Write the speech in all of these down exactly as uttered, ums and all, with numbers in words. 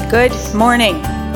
Good morning.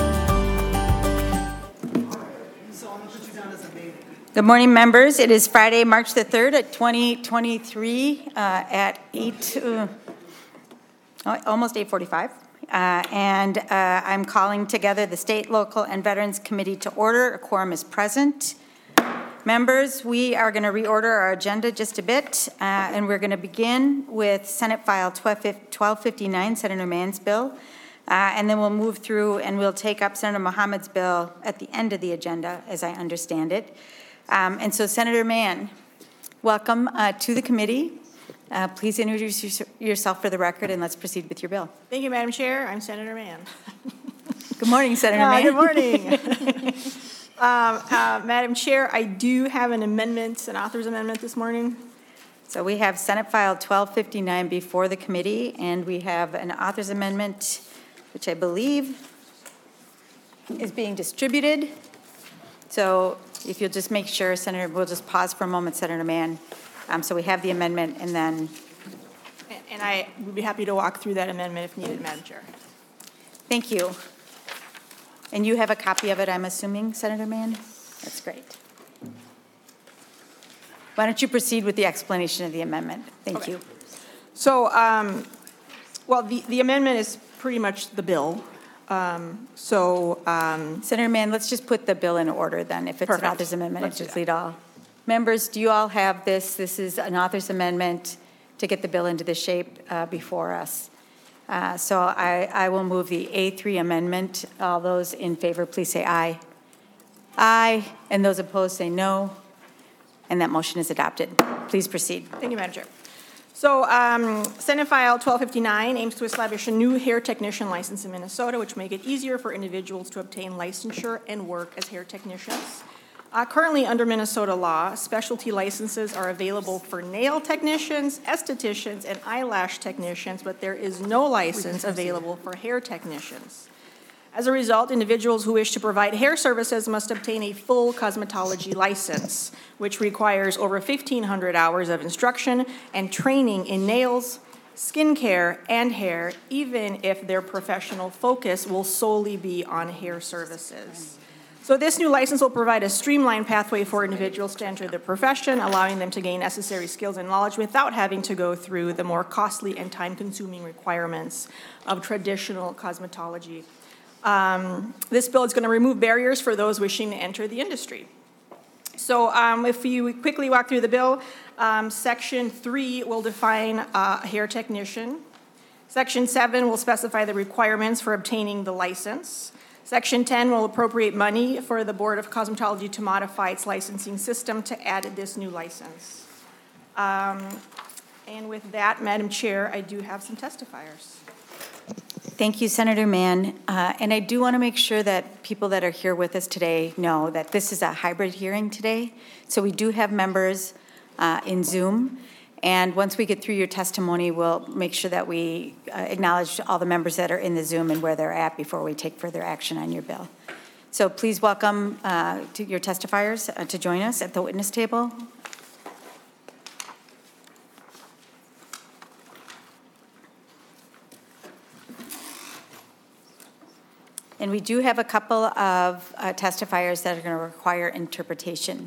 Good morning, members. It is Friday, March the third at twenty twenty-three uh, at eight, uh, almost eight forty-five. Uh, and uh, I'm calling together the State, Local, and Veterans Committee to order. A quorum is present. Members, we are going to reorder our agenda just a bit, uh, and we're going to begin with Senate File twelve fifty-nine, Senator Mann's bill. Uh, and then we'll move through and we'll take up Senator Mohammed's bill at the end of the agenda, as I understand it. Um, and so, Senator Mann, welcome uh, to the committee. Uh, please introduce yourself for the record, and let's proceed with your bill. Thank you, Madam Chair. I'm Senator Mann. Good morning, Senator uh, Mann. Good morning. um, uh, Madam Chair, I do have an amendment, an author's amendment this morning. So we have Senate File twelve fifty-nine before the committee, and we have an author's amendment, which I believe is being distributed. So if you'll just make sure, Senator, we'll just pause for a moment, Senator Mann. Um, so we have the amendment, and then. And, and I would be happy to walk through that amendment if needed, Madam Chair. Thank you. And you have a copy of it, I'm assuming, Senator Mann? That's great. Why don't you proceed with the explanation of the amendment? Thank okay. you. So, um, well, the, the amendment is pretty much the bill. Um, so, um, Senator Mann, let's just put the bill in order then. If it's perfect. an author's amendment, Let's just lead all. Members, do you all have this? This is an author's amendment to get the bill into the shape uh, before us. Uh, so I, I will move the A three amendment. All those in favor, please say aye. Aye. And those opposed say no. And that motion is adopted. Please proceed. Thank you, Madam Chair. So um, Senate File twelve fifty-nine aims to establish a new hair technician license in Minnesota, which make it easier for individuals to obtain licensure and work as hair technicians. Uh, currently, under Minnesota law, specialty licenses are available for nail technicians, estheticians, and eyelash technicians, but there is no license available for hair technicians. As a result, individuals who wish to provide hair services must obtain a full cosmetology license, which requires over fifteen hundred hours of instruction and training in nails, skincare, and hair, even if their professional focus will solely be on hair services. So this new license will provide a streamlined pathway for individuals to enter the profession, allowing them to gain necessary skills and knowledge without having to go through the more costly and time-consuming requirements of traditional cosmetology. Um, this bill is going to remove barriers for those wishing to enter the industry. So um, if you quickly walk through the bill, um, Section three will define uh, a hair technician. Section seven will specify the requirements for obtaining the license. Section ten will appropriate money for the Board of Cosmetology to modify its licensing system to add this new license. Um, and with that, Madam Chair, I do have some testifiers. Thank you, Senator Mann. Uh, and I do want to make sure that people that are here with us today know that this is a hybrid hearing today. So we do have members uh, in Zoom. And once we get through your testimony, we'll make sure that we uh, acknowledge all the members that are in the Zoom and where they're at before we take further action on your bill. So please welcome uh, to your testifiers uh, to join us at the witness table. And we do have a couple of uh, testifiers that are going to require interpretation.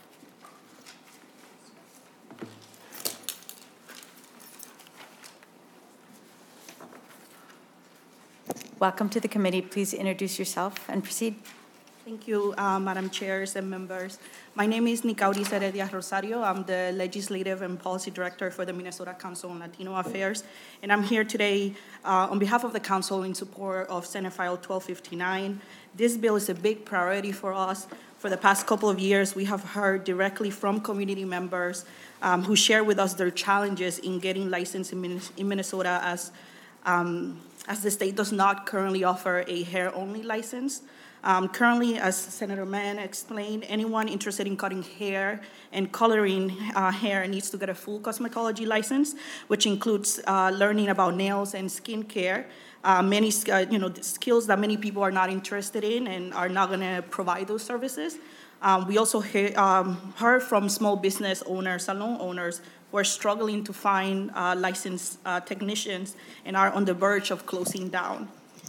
Welcome to the committee. Please introduce yourself and proceed. Thank you, uh, Madam Chairs and members. My name is Nicaudis Heredia Rosario. I'm the Legislative and Policy Director for the Minnesota Council on Latino Affairs, and I'm here today uh, on behalf of the Council in support of Senate File twelve fifty-nine. This bill is a big priority for us. For the past couple of years, we have heard directly from community members um, who share with us their challenges in getting licensed in, Min in Minnesota as um, as the state does not currently offer a hair-only license. Um, currently, as Senator Mann explained, anyone interested in cutting hair and coloring uh, hair needs to get a full cosmetology license, which includes uh, learning about nails and skincare, uh, many uh, you know, skills that many people are not interested in and are not going to provide those services. Um, we also he um, heard from small business owners, salon owners, who are struggling to find uh, licensed uh, technicians and are on the verge of closing down.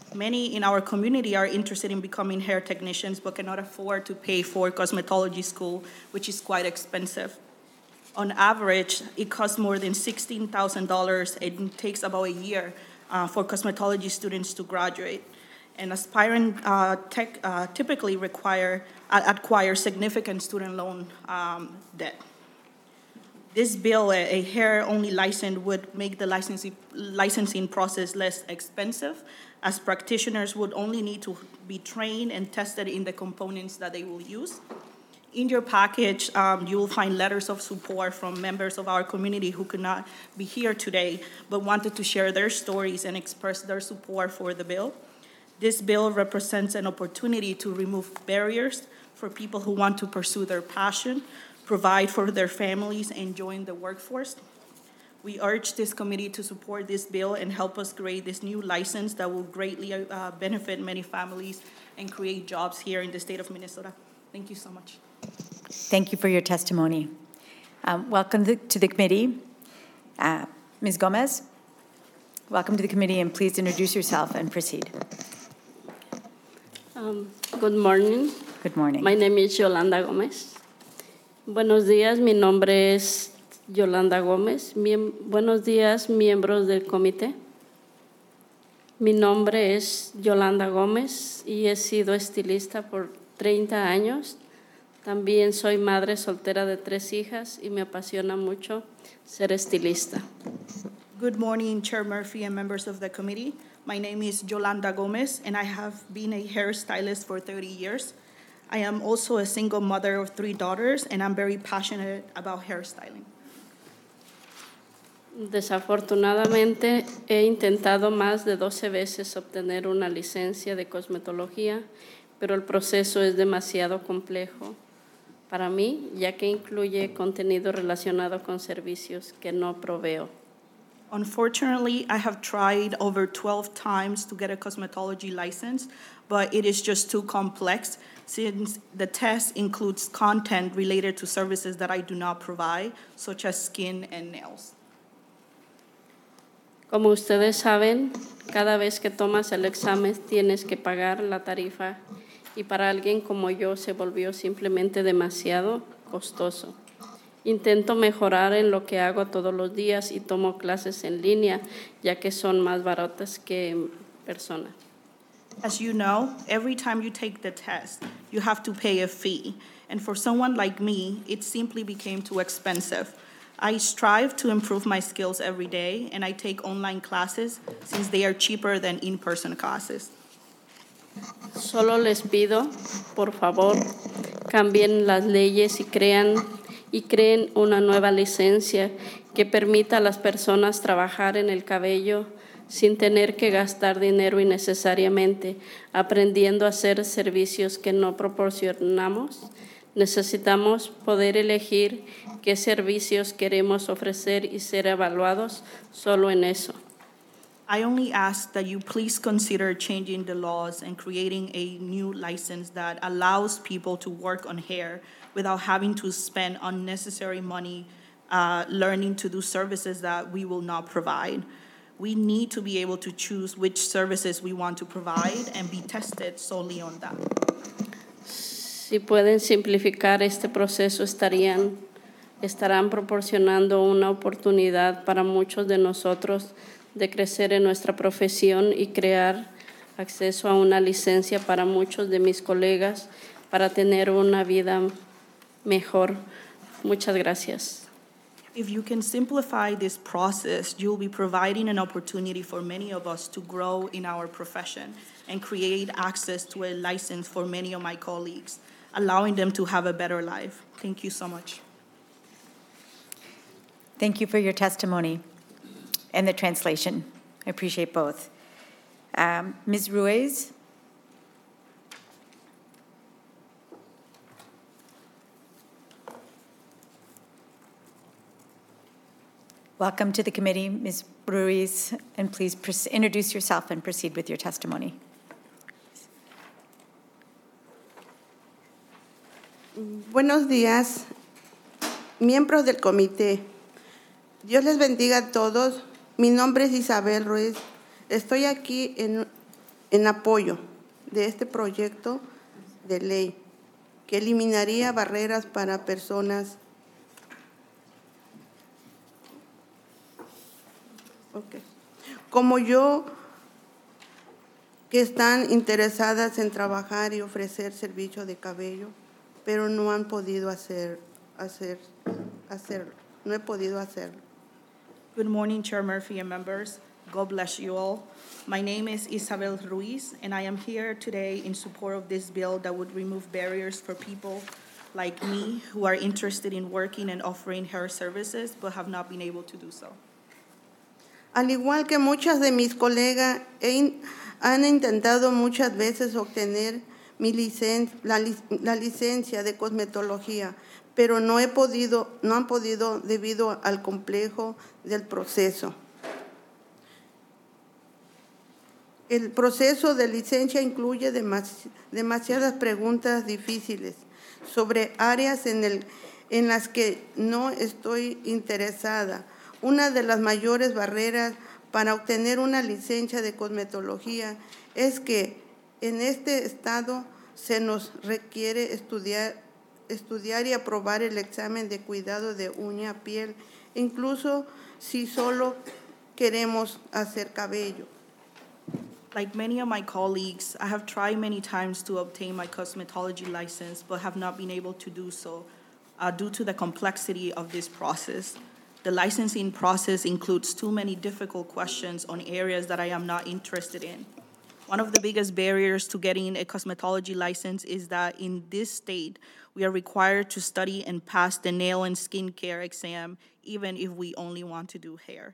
Many in our community are interested in becoming hair technicians but cannot afford to pay for cosmetology school, which is quite expensive. On average, it costs more than sixteen thousand dollars and it takes about a year uh, for cosmetology students to graduate. And aspiring uh, tech uh, typically require, uh, acquire significant student loan um, debt. This bill, a, a hair-only license, would make the licensing, licensing process less expensive, as practitioners would only need to be trained and tested in the components that they will use. In your package, um, you will find letters of support from members of our community who could not be here today, but wanted to share their stories and express their support for the bill. This bill represents an opportunity to remove barriers for people who want to pursue their passion, provide for their families, and join the workforce. We urge this committee to support this bill and help us create this new license that will greatly uh, benefit many families and create jobs here in the state of Minnesota. Thank you so much. Thank you for your testimony. Um, welcome to, to the committee. Uh, Miz Gomez, welcome to the committee, and please introduce yourself and proceed. Um, good morning. Good morning. My name is Yolanda Gomez. Buenos días, mi nombre es Yolanda Gómez. Miem- buenos días, miembros del comité. Mi nombre es Yolanda Gómez y he sido estilista por treinta años. También soy madre soltera de tres hijas y me apasiona mucho ser estilista. Good morning, Chair Murphy and members of the committee. My name is Yolanda Gomez, and I have been a hairstylist for thirty years. I am also a single mother of three daughters, and I'm very passionate about hairstyling. Desafortunadamente, he intentado más de doce veces obtener una licencia de cosmetología, pero el proceso es demasiado complejo para mí, ya que incluye contenido relacionado con servicios que no proveo. Unfortunately, I have tried over twelve times to get a cosmetology license, but it is just too complex since the test includes content related to services that I do not provide, such as skin and nails. Como ustedes saben, cada vez que tomas el examen tienes que pagar la tarifa y para alguien como yo se volvió simplemente demasiado costoso. Intento mejorar en lo que hago todos los días y tomo clases en línea, ya que son más baratas que en persona. As you know, every time you take the test, you have to pay a fee. And for someone like me, it simply became too expensive. I strive to improve my skills every day, and I take online classes since they are cheaper than in-person classes. Solo les pido, por favor, cambien las leyes y crean y creen una nueva licencia que permita a las personas trabajar en el cabello sin tener que gastar dinero innecesariamente, aprendiendo a hacer servicios que no proporcionamos. Necesitamos poder elegir qué servicios queremos ofrecer y ser evaluados solo en eso. I only ask that you please consider changing the laws and creating a new license that allows people to work on hair without having to spend unnecessary money uh, learning to do services that we will not provide. We need to be able to choose which services we want to provide and be tested solely on that. Si pueden simplificar este proceso, estarían, estarán proporcionando una oportunidad para muchos de nosotros de crecer en nuestra profesión y crear acceso a una licencia para muchos de mis colegas para tener una vida mejor. Muchas gracias. If you can simplify this process, you'll be providing an opportunity for many of us to grow in our profession and create access to a license for many of my colleagues, allowing them to have a better life. Thank you so much. Thank you for your testimony and the translation. I appreciate both. Um, Miz Ruiz? Welcome to the committee, Miz Ruiz, and please pres- introduce yourself and proceed with your testimony. Buenos días, miembros del comité. Dios les bendiga a todos. Mi nombre es Isabel Ruiz. Estoy aquí en, en apoyo de este proyecto de ley que eliminaría barreras para personas okay, como yo, que están interesadas en trabajar y ofrecer servicio de cabello, pero no han podido hacer, hacer, hacerlo. No he podido hacerlo. Good morning, Chair Murphy and members. God bless you all. My name is Isabel Ruiz, and I am here today in support of this bill that would remove barriers for people like me who are interested in working and offering hair services but have not been able to do so. Al igual que muchas de mis colegas, he, han intentado muchas veces obtener mi licen, la, la licencia de cosmetología, pero no he podido, no han podido debido al complejo del proceso. El proceso de licencia incluye demasi, demasiadas preguntas difíciles sobre áreas en, el, en las que no estoy interesada. Una de las mayores barreras para obtener una licencia de cosmetología es que en este estado se nos requiere estudiar, estudiar y aprobar el examen de cuidado de uña, piel, incluso si solo queremos hacer cabello. Like many of my colleagues, I have tried many times to obtain my cosmetology license but have not been able to do so uh, due to the complexity of this process. The licensing process includes too many difficult questions on areas that I am not interested in. One of the biggest barriers to getting a cosmetology license is that in this state, we are required to study and pass the nail and skincare exam, even if we only want to do hair.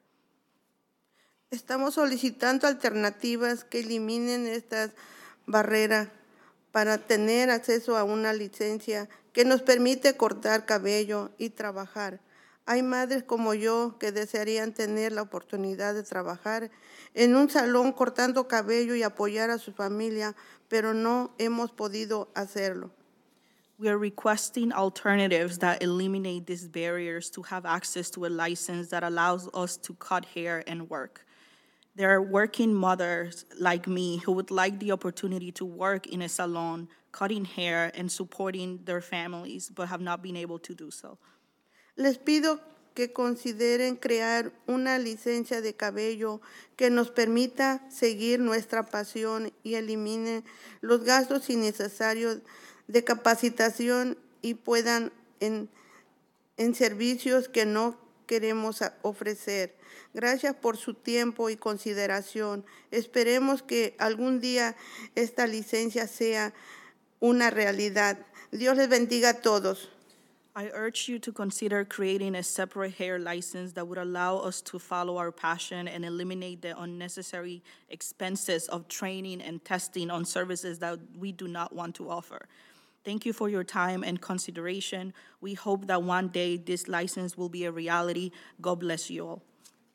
Estamos solicitando alternativas que eliminen estas barreras para tener acceso a una licencia que nos permite cortar cabello y trabajar. Hay madres como yo que desearían tener la oportunidad de trabajar en un salón cortando cabello y apoyar a su familia, pero no hemos podido hacerlo. We are requesting alternatives that eliminate these barriers to have access to a license that allows us to cut hair and work. There are working mothers like me who would like the opportunity to work in a salon, cutting hair and supporting their families, but have not been able to do so. Les pido que consideren crear una licencia de cabello que nos permita seguir nuestra pasión y elimine los gastos innecesarios de capacitación y puedan en, en servicios que no queremos ofrecer. Gracias por su tiempo y consideración. Esperemos que algún día esta licencia sea una realidad. Dios les bendiga a todos. I urge you to consider creating a separate hair license that would allow us to follow our passion and eliminate the unnecessary expenses of training and testing on services that we do not want to offer. Thank you for your time and consideration. We hope that one day this license will be a reality. God bless you all.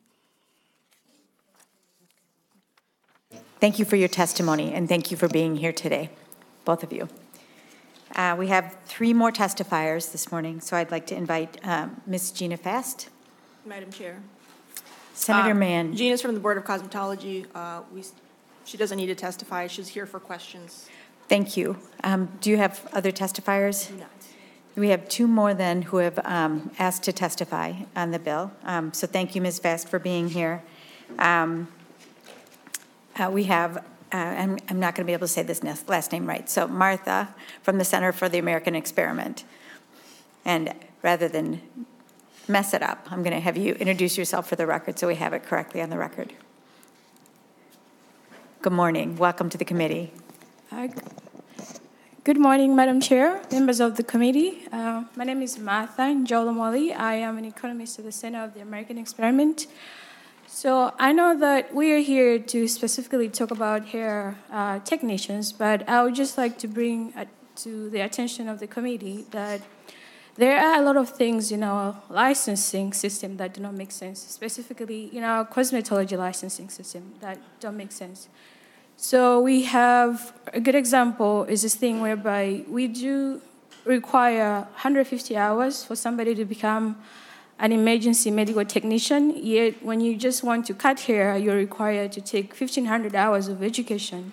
Thank you for your testimony, and thank you for being here today, both of you. Uh, we have three more testifiers this morning, so I'd like to invite um, Miz Gina Fast. Madam Chair. Senator Uh, Mann. Gina's from the Board of Cosmetology. Uh, we, she doesn't need to testify. She's here for questions. Thank you. Um, do you have other testifiers? Do not. We have two more then who have um, asked to testify on the bill. Um, so thank you, Miz Fast, for being here. Um, uh, we have, uh, I'm, I'm not going to be able to say this last name right, so Martha from the Center for the American Experiment. And rather than mess it up, I'm going to have you introduce yourself for the record so we have it correctly on the record. Good morning. Welcome to the committee. Uh, Good morning, Madam Chair, members of the committee. Uh, my name is Martha Njolomoli. I am an economist at the Center of the American Experiment. So I know that we are here to specifically talk about hair uh, technicians, but I would just like to bring uh, to the attention of the committee that there are a lot of things in our licensing system that do not make sense, specifically in our cosmetology licensing system that don't make sense. So we have a good example is this thing whereby we do require one hundred fifty hours for somebody to become an emergency medical technician, yet when you just want to cut hair, you're required to take fifteen hundred hours of education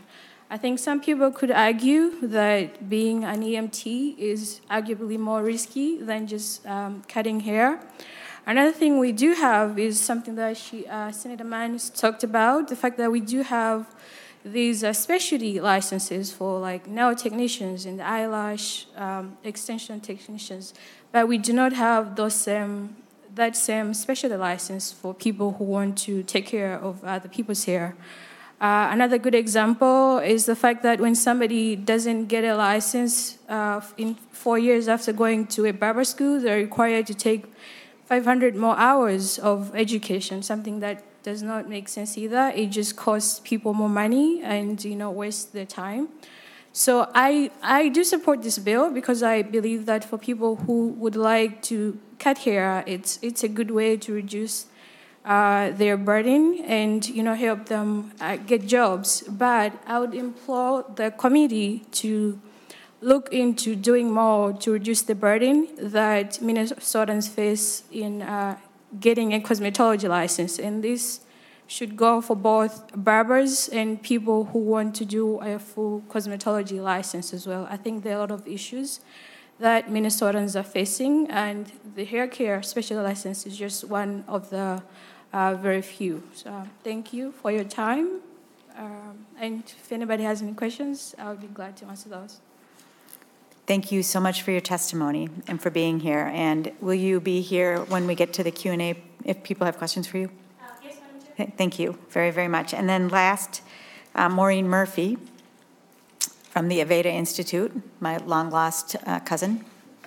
I think some people could argue that being an E M T is arguably more risky than just um, cutting hair. Another thing we do have is something that she, uh, Senator Manns talked about, the fact that we do have these uh, specialty licenses for like nail technicians and eyelash um, extension technicians, but we do not have those same, that same specialty license for people who want to take care of other people's hair. Uh, another good example is the fact that when somebody doesn't get a license uh, in four years after going to a barber school, they're required to take five hundred more hours of education, something that does not make sense either. It just costs people more money and, you know, wastes their time. So I, I do support this bill because I believe that for people who would like to cut hair, it's, it's a good way to reduce Uh, their burden and, you know, help them uh, get jobs. But I would implore the committee to look into doing more to reduce the burden that Minnesotans face in uh, getting a cosmetology license. And this should go for both barbers and people who want to do a full cosmetology license as well. I think there are a lot of issues that Minnesotans are facing, and the hair care special license is just one of the Uh, very few. So thank you for your time. Um, and if anybody has any questions, I would be glad to answer those. Thank you so much for your testimony and for being here. And will you be here when we get to the Q and A if people have questions for you? Uh, yes, Madam Chair. Thank you very, very much. And then last, uh, Maureen Murphy from the Aveda Institute, my long-lost uh, cousin.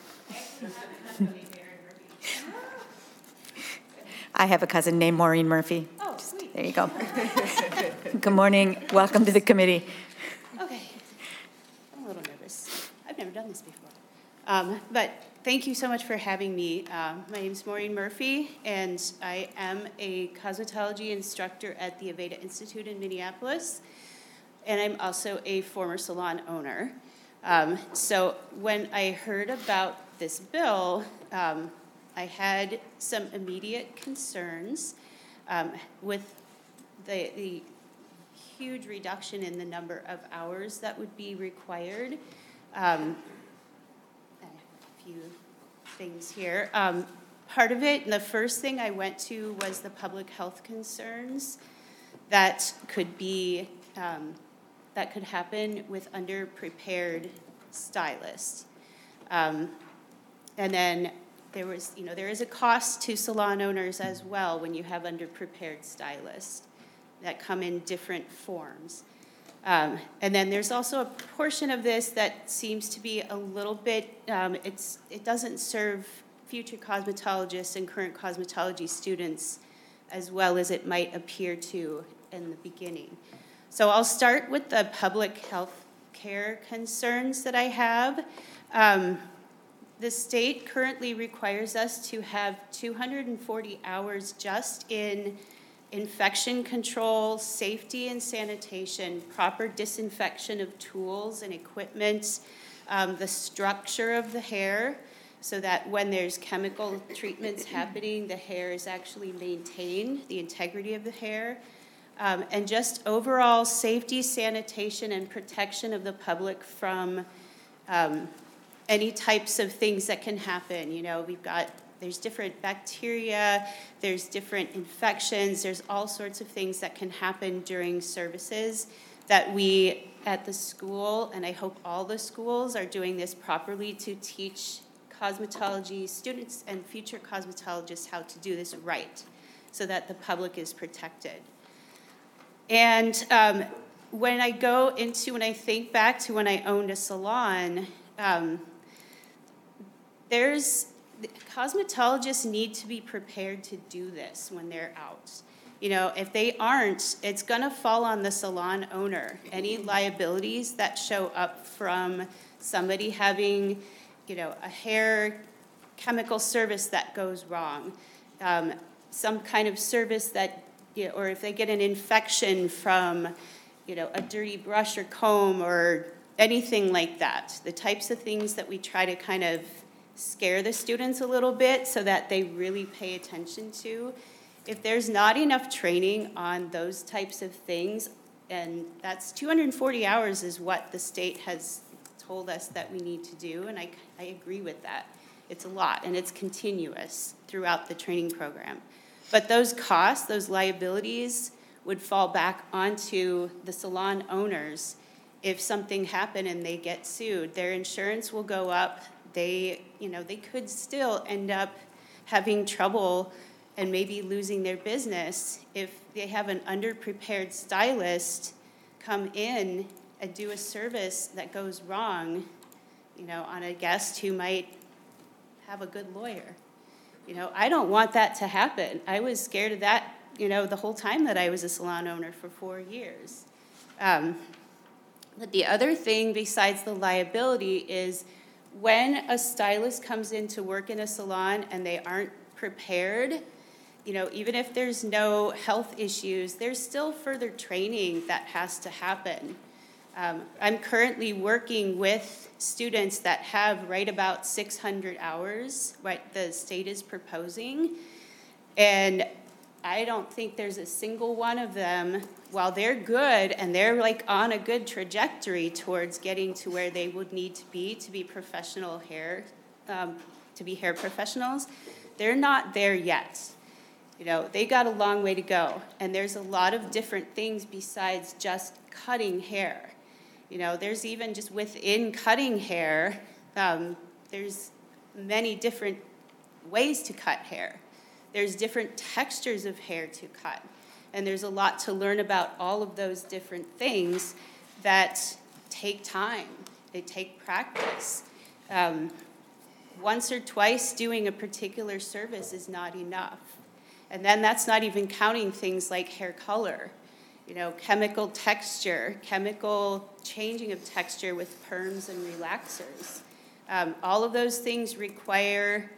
I have a cousin named Maureen Murphy. Oh, sweet. There you go. Good morning. Welcome to the committee. Okay. I'm a little nervous. I've never done this before. Um, but thank you so much for having me. Um, my name is Maureen Murphy, and I am a cosmetology instructor at the Aveda Institute in Minneapolis, and I'm also a former salon owner. Um, so when I heard about this bill, um, I had some immediate concerns um, with the, the huge reduction in the number of hours that would be required. Um, a few things here. Um, part of it, and the first thing I went to was the public health concerns that could be, um, that could happen with underprepared stylists. Um, and then There was, you know, there is a cost to salon owners as well when you have underprepared stylists that come in different forms. Um, and then there's also a portion of this that seems to be a little bit, um, it's, it doesn't serve future cosmetologists and current cosmetology students as well as it might appear to in the beginning. So I'll start with the public health care concerns that I have. Um, The state currently requires us to have two hundred forty hours just in infection control, safety and sanitation, proper disinfection of tools and equipment, um, the structure of the hair, so that when there's chemical treatments happening, the hair is actually maintained, the integrity of the hair, um, and just overall safety, sanitation, and protection of the public from um, any types of things that can happen. You know, we've got, there's different bacteria, there's different infections, there's all sorts of things that can happen during services that we at the school, and I hope all the schools are doing this properly to teach cosmetology students and future cosmetologists how to do this right so that the public is protected. And um, when I go into, when I think back to when I owned a salon, um, There's, cosmetologists need to be prepared to do this when they're out. You know, if they aren't, it's gonna fall on the salon owner. Any liabilities that show up from somebody having, you know, a hair chemical service that goes wrong, um, some kind of service that, you know, or if they get an infection from, you know, a dirty brush or comb or anything like that, the types of things that we try to kind of scare the students a little bit so that they really pay attention to. If there's not enough training on those types of things, And that's two hundred forty hours is what the state has told us that we need to do, and I, I agree with that. It's a lot, and it's continuous throughout the training program. But those costs, those liabilities, would fall back onto the salon owners if something happened and they get sued. Their insurance will go up. They, you know, they could still end up having trouble and maybe losing their business if they have an underprepared stylist come in and do a service that goes wrong, you know, on a guest who might have a good lawyer. You know, I don't want that to happen. I was scared of that, you know, the whole time that I was a salon owner for four years. Um, but the other thing besides the liability is when a stylist comes in to work in a salon and they aren't prepared, you know, even if there's no health issues, there's still further training that has to happen. Um, I'm currently working with students that have right about six hundred hours, what the state is proposing, and I don't think there's a single one of them, while they're good and they're like on a good trajectory towards getting to where they would need to be to be professional hair, um, to be hair professionals, they're not there yet. You know, they got a long way to go, and there's a lot of different things besides just cutting hair. You know, there's even just within cutting hair, um, there's many different ways to cut hair. There's different textures of hair to cut. And there's a lot to learn about all of those different things that take time. They take practice. Um, once or twice doing a particular service is not enough. And then that's not even counting things like hair color. You know, chemical texture, chemical changing of texture with perms and relaxers. Um, all of those things require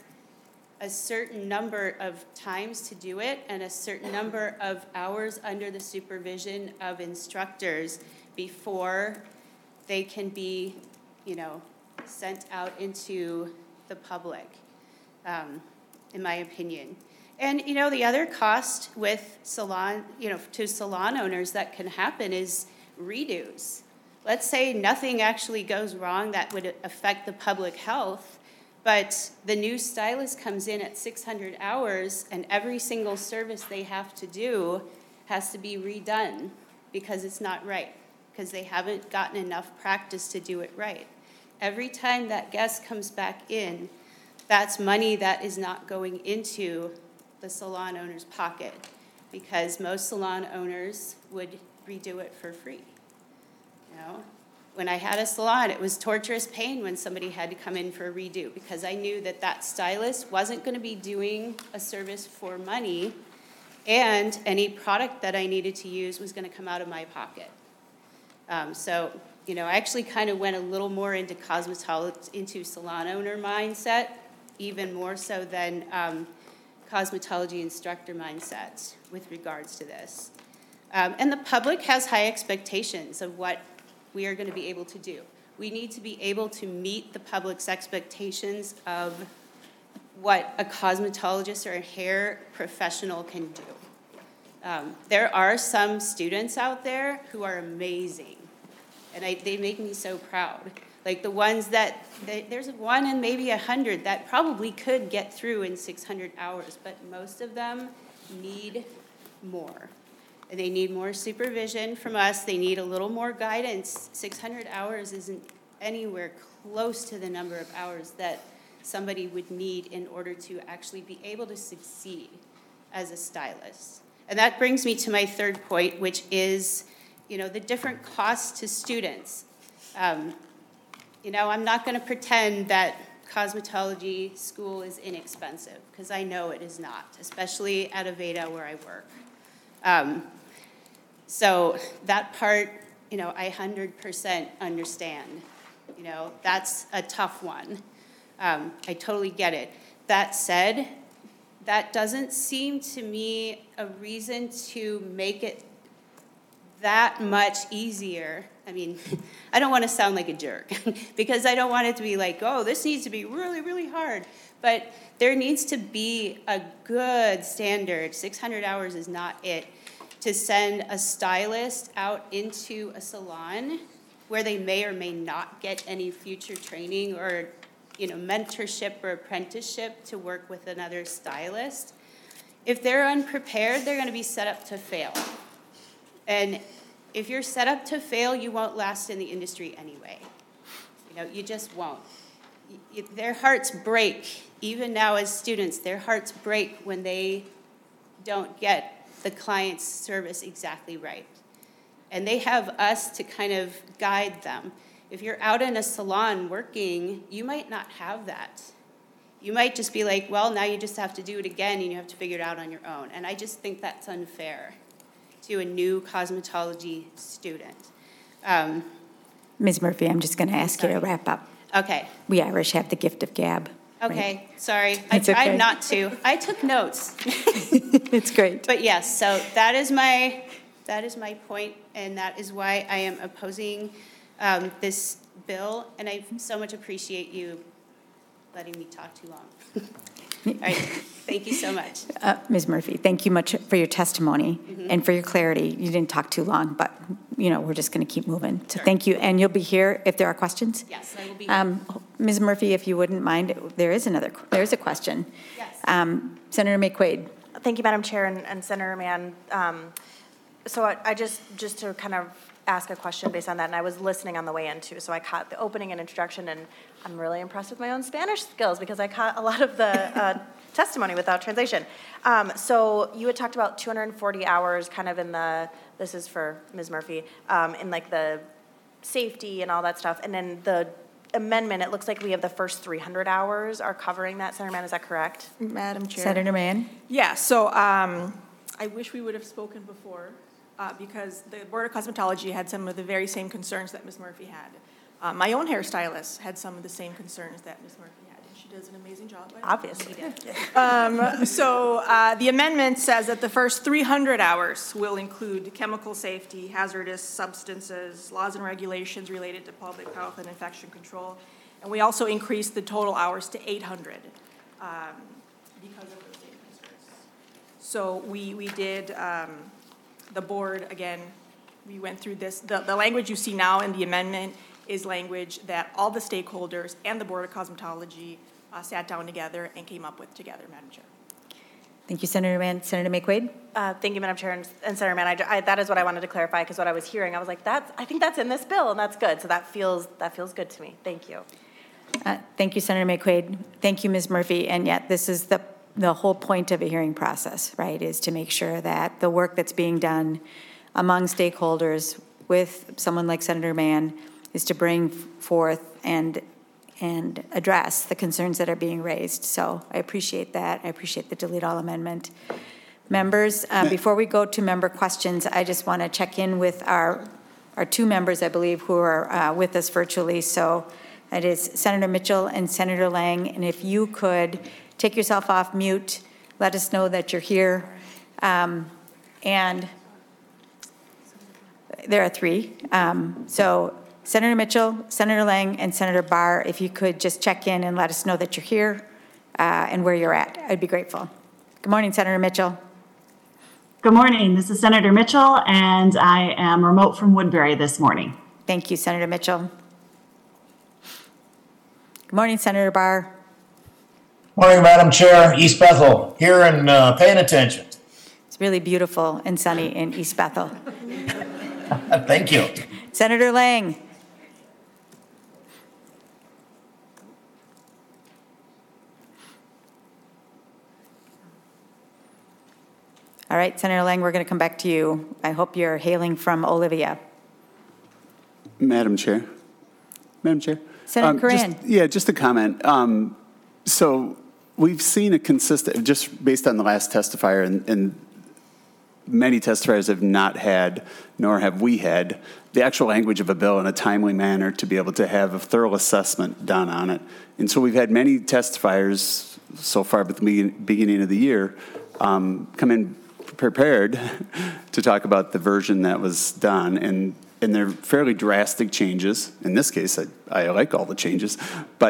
a certain number of times to do it and a certain number of hours under the supervision of instructors before they can be, you know, sent out into the public, um, in my opinion. And, you know, the other cost with salon, you know, to salon owners that can happen is redos. Let's say nothing actually goes wrong that would affect the public health, but the new stylist comes in at six hundred hours and every single service they have to do has to be redone because it's not right, because they haven't gotten enough practice to do it right. Every time that guest comes back in, that's money that is not going into the salon owner's pocket, because most salon owners would redo it for free. You know, when I had a salon, it was torturous pain when somebody had to come in for a redo, because I knew that that stylist wasn't going to be doing a service for money, and any product that I needed to use was going to come out of my pocket. Um, so, you know, I actually kind of went a little more into cosmetology, into salon owner mindset, even more so than um, cosmetology instructor mindset with regards to this. Um, and the public has high expectations of what we are going to be able to do. We need to be able to meet the public's expectations of what a cosmetologist or a hair professional can do. Um, there are some students out there who are amazing, and I, they make me so proud. Like the ones that, they, there's one in maybe a hundred that probably could get through in six hundred hours, but most of them need more. And they need more supervision from us. They need a little more guidance. six hundred hours isn't anywhere close to the number of hours that somebody would need in order to actually be able to succeed as a stylist. And that brings me to my third point, which is, you know, the different costs to students. Um, You know, I'm not going to pretend that cosmetology school is inexpensive, because I know it is not, especially at Aveda where I work. Um, so that part, you know, I one hundred percent understand. You know, that's a tough one. Um, I totally get it. That said, that doesn't seem to me a reason to make it that much easier. I mean, I don't want to sound like a jerk because I don't want it to be like, oh, this needs to be really, really hard. But there needs to be a good standard. six hundred hours is not it. to send a stylist out into a salon where they may or may not get any future training or, you know, mentorship or apprenticeship to work with another stylist. If they're unprepared, they're going to be set up to fail. And if you're set up to fail, you won't last in the industry anyway. You know, you just won't. You, their hearts break, even now as students, their hearts break when they don't get the client's service exactly right. And they have us to kind of guide them. If you're out in a salon working, you might not have that. You might just be like, well, now you just have to do it again and you have to figure it out on your own. And I just think that's unfair to a new cosmetology student. Um, Miz Murphy, I'm just going to ask you to sorry. wrap up. okay, We Irish have the gift of gab. right? okay, sorry. I It's okay. tried not to. I took notes. It's great. But yes, so that is my, that is my point, and that is why I am opposing um, this bill, and I so much appreciate you letting me talk too long. All right, thank you so much. Uh, Miz Murphy, thank you much for your testimony and for your clarity. You didn't talk too long, but, you know, we're just going to keep moving. So Sure. thank you, and you'll be here if there are questions? Yes, I will be. Um, Miz Murphy, if you wouldn't mind, there is another, there is a question. Yes. Um, Senator McQuaid. Thank you, Madam Chair, and, and Senator Mann. Um, so I, I just, just to kind of ask a question based on that, and I was listening on the way in too, so I caught the opening and introduction, and I'm really impressed with my own Spanish skills because I caught a lot of the uh, testimony without translation. Um, so you had talked about two hundred forty hours kind of in the, this is for Miz Murphy, um, in like the safety and all that stuff, and then the amendment, it looks like we have the first three hundred hours are covering that. Senator Mann, is that correct? Madam Chair. Senator Mann. Yeah, so um, I wish we would have spoken before uh, because the Board of Cosmetology had some of the very same concerns that Miz Murphy had. Uh, my own hairstylist had some of the same concerns that Miz Murphy had, and she does an amazing job. Obviously. Um, so uh, the amendment says that the first three hundred hours will include chemical safety, hazardous substances, laws and regulations related to public health and infection control, and we also increased the total hours to eight hundred um, because of those same concerns. So we, we did, um, the board, again, we went through this. The, the language you see now in the amendment is language that all the stakeholders and the Board of Cosmetology uh, sat down together and came up with together, Madam Chair. Thank you, Senator Mann. Senator McQuaid. Uh, thank you, Madam Chair, and, and Senator Mann. I, I, that is what I wanted to clarify because what I was hearing, I was like, "That's I think that's in this bill, and that's good." So that feels that feels good to me. Thank you. Uh, Thank you, Senator McQuaid. Thank you, Miz Murphy. And yet, this is the, the whole point of a hearing process, right, is to make sure that the work that's being done among stakeholders with someone like Senator Mann is to bring forth and and address the concerns that are being raised. So I appreciate that. I appreciate the delete all amendment. Members, uh, before we go to member questions, I just want to check in with our, our two members, I believe, who are uh, with us virtually. So that is Senator Mitchell and Senator Lang. And if you could take yourself off mute, let us know that you're here. Um, and there are three. Um, so Senator Mitchell, Senator Lang, and Senator Barr, if you could just check in and let us know that you're here uh, and where you're at, I'd be grateful. Good morning, Senator Mitchell. Good morning. This is Senator Mitchell, and I am remote from Woodbury this morning. Thank you, Senator Mitchell. Good morning, Senator Barr. Morning, Madam Chair. East Bethel, here and uh, paying attention. It's really beautiful and sunny in East Bethel. Thank you. Senator Lang. All right, Senator Lang, we're going to come back to you. I hope you're hailing from Olivia. Madam Chair. Madam Chair. Senator Um, Coran. just- Yeah, just a comment. Um, So we've seen a consistent, just based on the last testifier, and, and many testifiers have not had, nor have we had, the actual language of a bill in a timely manner to be able to have a thorough assessment done on it. And so we've had many testifiers so far at the begin- beginning of the year um, come in prepared to talk about the version that was done, and and they're fairly drastic changes. In this case, I, I like all the changes, but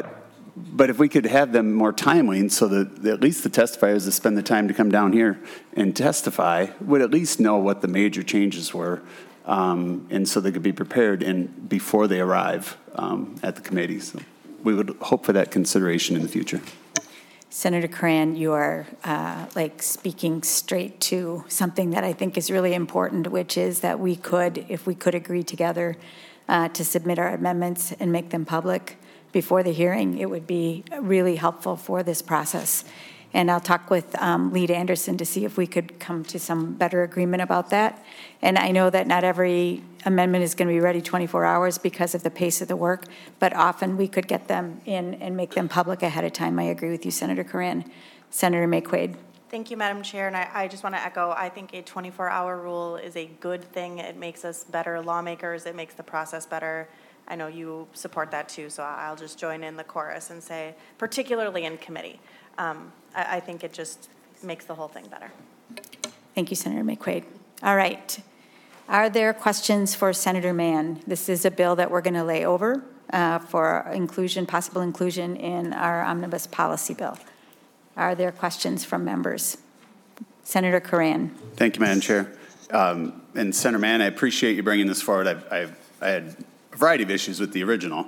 but if we could have them more timely, and so that at least the testifiers that spend the time to come down here and testify would at least know what the major changes were, um, and so they could be prepared and before they arrive um, at the committee. So we would hope for that consideration in the future. Senator Cran, you are uh, like speaking straight to something that I think is really important, which is that we could, if we could agree together uh, to submit our amendments and make them public before the hearing, it would be really helpful for this process. And I'll talk with um, Lead Anderson to see if we could come to some better agreement about that. And I know that not every amendment is going to be ready twenty-four hours because of the pace of the work, but often we could get them in and make them public ahead of time. I agree with you, Senator Coran. Senator McQuaid. Thank you, Madam Chair, and I, I just want to echo, I think a twenty-four hour rule is a good thing. It makes us better lawmakers. It makes the process better. I know you support that too, so I'll just join in the chorus and say, particularly in committee, um, I, I think it just makes the whole thing better. Thank you, Senator McQuaid. All right. Are there questions for Senator Mann? This is a bill that we're going to lay over uh, for inclusion, possible inclusion in our omnibus policy bill. Are there questions from members? Senator Coran. Thank you, Madam Chair. Um, and Senator Mann, I appreciate you bringing this forward. I've, I've, I had a variety of issues with the original,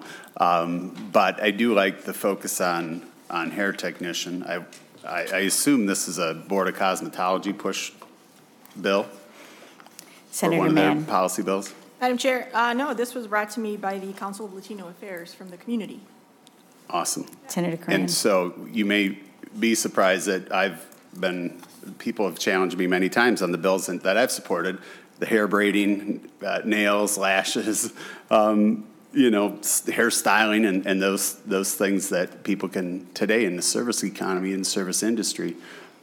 um, but I do like the focus on, on hair technician. I, I, I assume this is a Board of Cosmetology push bill? Senator or one Mann. of their policy bills? Madam Chair, uh, no, this was brought to me by the Council of Latino Affairs from the community. Awesome. Senator Coran. And so you may be surprised that I've been, people have challenged me many times on the bills that I've supported, the hair braiding, uh, nails, lashes, um, you know, hairstyling, and, and those those things that people can today in the service economy and service industry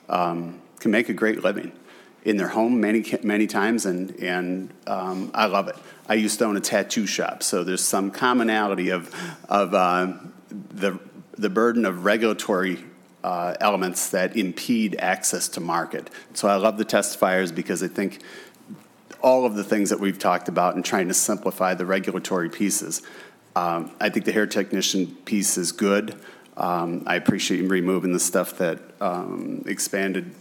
um, can make a great living in their home many many times, and and um, I love it. I used to own a tattoo shop, so there's some commonality of of uh, the the burden of regulatory uh, elements that impede access to market. So I love the testifiers because I think all of the things that we've talked about and trying to simplify the regulatory pieces. Um, I think the hair technician piece is good. Um, I appreciate you removing the stuff that um, expanded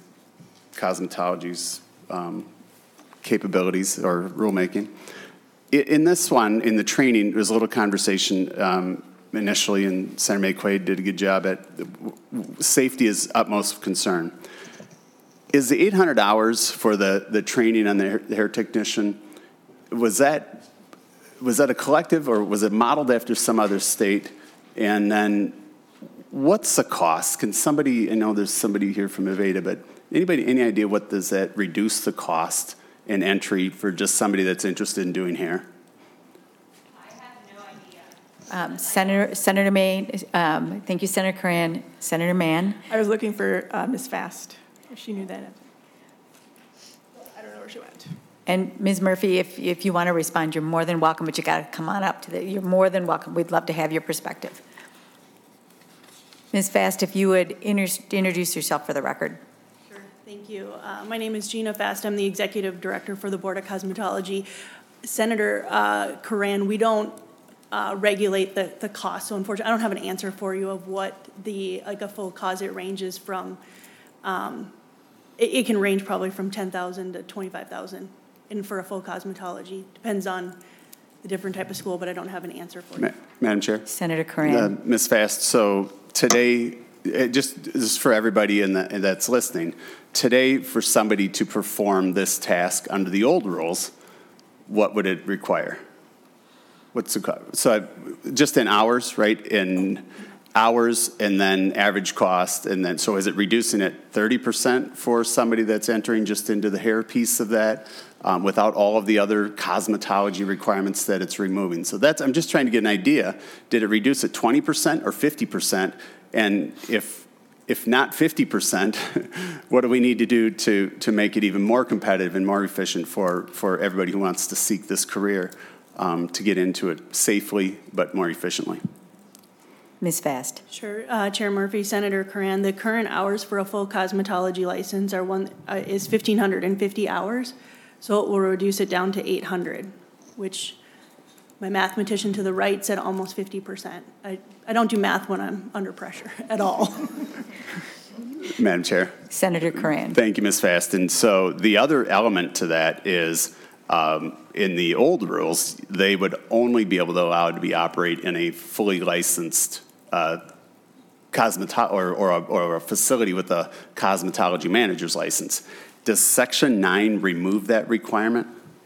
cosmetology's um, capabilities or rulemaking. In this one, in the training, there was a little conversation um, initially, and Senator McQuaid did a good job at safety is utmost concern. Is the eight hundred hours for the, the training on the hair, the hair technician, was that was that a collective or was it modeled after some other state? And then what's the cost? Can somebody, I know there's somebody here from Aveda, but anybody, any idea what does that reduce the cost in entry for just somebody that's interested in doing hair? I have no idea. Um, Senator, Senator May, um, thank you, Senator Coran. Senator Mann. I was looking for uh, Miz Fast, if she knew that. I don't know where she went. And Miz Murphy, if, if you want to respond, you're more than welcome, but you got to come on up to the, you're more than welcome. We'd love to have your perspective. Miz Fast, if you would inter introduce yourself for the record. Sure, thank you. Uh, my name is Gina Fast. I'm the Executive Director for the Board of Cosmetology. Senator uh, Coran, we don't uh, regulate the, the cost, so unfortunately, I don't have an answer for you of what the, like a full cause, it ranges from, um, it, it can range probably from ten thousand to twenty-five thousand. And for a full cosmetology, depends on the different type of school, but I don't have an answer for you. Ma Madam Chair? Senator Coran. Uh, Miz Fast, so today, it just this is for everybody in the, that's listening. Today, for somebody to perform this task under the old rules, what would it require? What's the, so I, just in hours, right? In hours and then average cost, and then, so is it reducing it thirty percent for somebody that's entering just into the hair piece of that? Um, without all of the other cosmetology requirements that it's removing. So that's, I'm just trying to get an idea. Did it reduce it twenty percent or fifty percent? And if if not fifty percent, what do we need to do to, to make it even more competitive and more efficient for, for everybody who wants to seek this career um, to get into it safely but more efficiently? Miz Fast. Sure, uh, Chair Murphy, Senator Coran, the current hours for a full cosmetology license are one uh, is fifteen hundred fifty hours. So it will reduce it down to eight hundred, which my mathematician to the right said almost fifty percent. I, I don't do math when I'm under pressure at all. Madam Chair. Senator Curran. Thank you, Miz Fast. And so the other element to that is um, in the old rules, they would only be able to allow to be operate in a fully licensed uh, cosmeto- or, or, a, or a facility with a cosmetology manager's license. Does Section nine remove that requirement?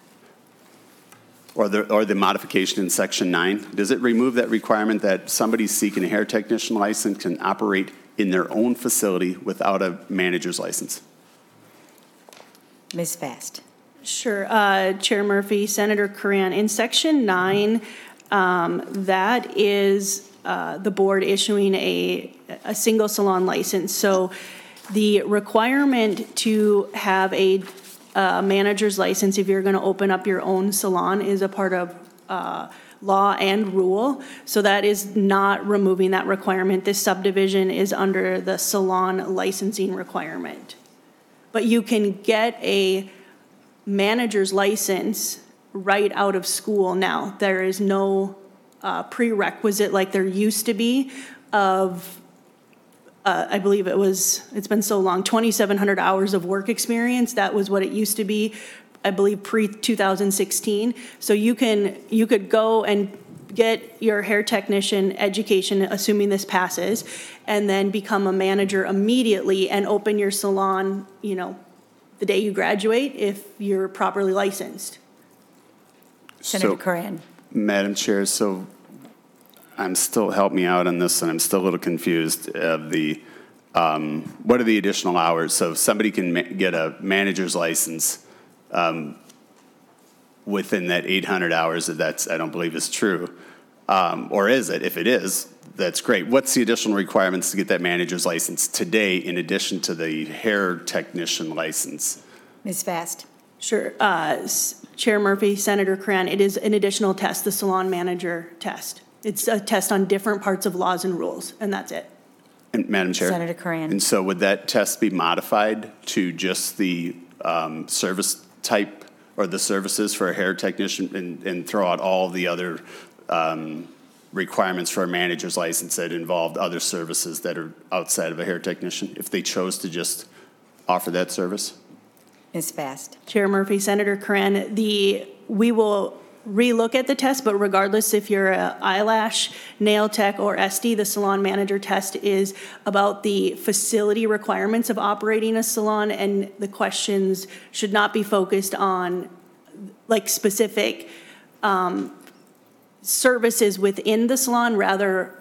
Or the, or the modification in Section nine? Does it remove that requirement that somebody seeking a hair technician license can operate in their own facility without a manager's license? Miz Fast. Sure, uh, Chair Murphy, Senator Curran. In Section nine, um, that is uh, the board issuing a, a single salon license. So the requirement to have a uh, manager's license if you're going to open up your own salon is a part of uh, law and rule. So that is not removing that requirement. This subdivision is under the salon licensing requirement. But you can get a manager's license right out of school now. There is no uh, prerequisite like there used to be of, uh, I believe it was, it's been so long, twenty-seven hundred hours of work experience. That was what it used to be, I believe, pre two thousand sixteen. So you can, you could go and get your hair technician education, assuming this passes, and then become a manager immediately and open your salon, you know, the day you graduate if you're properly licensed. Senator So, Curran. Madam Chair, so I'm still, help me out on this, and I'm still a little confused of the, um, what are the additional hours? So if somebody can ma- get a manager's license um, within that eight hundred hours, that that's, I don't believe is true. Um, or is it? If it is, that's great. What's the additional requirements to get that manager's license today in addition to the hair technician license? Miz Fast. Sure. Uh, S- Chair Murphy, Senator Curran, it is an additional test, the salon manager test. It's a test on different parts of laws and rules, and that's it. And Madam Chair? Senator Curran. And so would that test be modified to just the um, service type or the services for a hair technician and, and throw out all the other um, requirements for a manager's license that involved other services that are outside of a hair technician if they chose to just offer that service? Miz Fast. Chair Murphy, Senator Curran, the, we will relook at the test, but regardless if you're a eyelash, nail tech, or S D, the salon manager test is about the facility requirements of operating a salon, and the questions should not be focused on like specific um, services within the salon, rather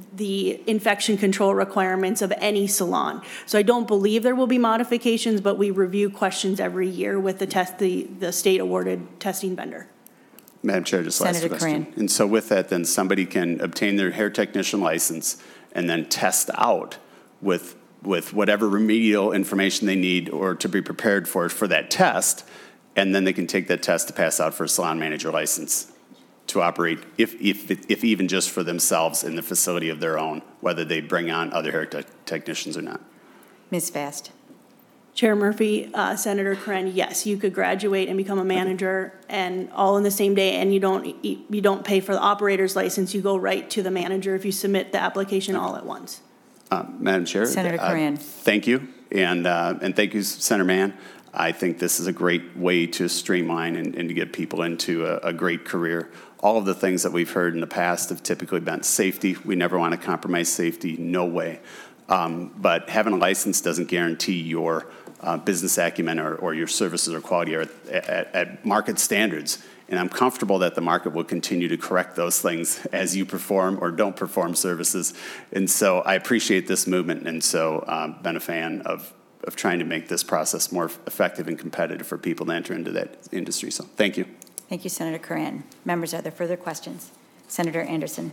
the infection control requirements of any salon. So I don't believe there will be modifications, but we review questions every year with the test, the, the state awarded testing vendor. Madam Chair, just last Senator question. Curran. And so with that, then somebody can obtain their hair technician license and then test out with with whatever remedial information they need or to be prepared for for that test, and then they can take that test to pass out for a salon manager license to operate, if if if even just for themselves in the facility of their own, whether they bring on other hair te- technicians or not. Miz Fast. Chair Murphy, uh, Senator Curran, yes, you could graduate and become a manager and all in the same day, and you don't you don't pay for the operator's license. You go right to the manager if you submit the application all at once. Uh, Madam Chair, Senator uh, Curran. Thank you, and uh, and thank you, Senator Mann. I think this is a great way to streamline and, and to get people into a, a great career. All of the things that we've heard in the past have typically been safety. We never want to compromise safety, no way. Um, but having a license doesn't guarantee your uh, business acumen or, or your services or quality are at, at, at market standards. And I'm comfortable that the market will continue to correct those things as you perform or don't perform services. And so I appreciate this movement, and so um, been a fan of, of trying to make this process more effective and competitive for people to enter into that industry. So thank you. Thank you, Senator Curran. Members, are there further questions? Senator Anderson.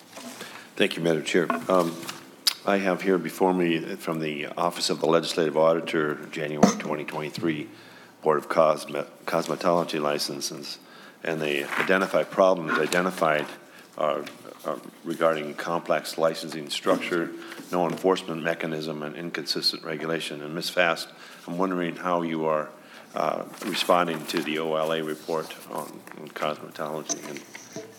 Thank you, Madam Chair. Um, I have here before me from the Office of the Legislative Auditor, January twenty twenty-three, Board of Cosmet- Cosmetology Licenses, and they identify problems identified uh, uh, regarding complex licensing structure, no enforcement mechanism, and inconsistent regulation. And Miz Fast, I'm wondering how you are uh, responding to the O L A report on, on cosmetology and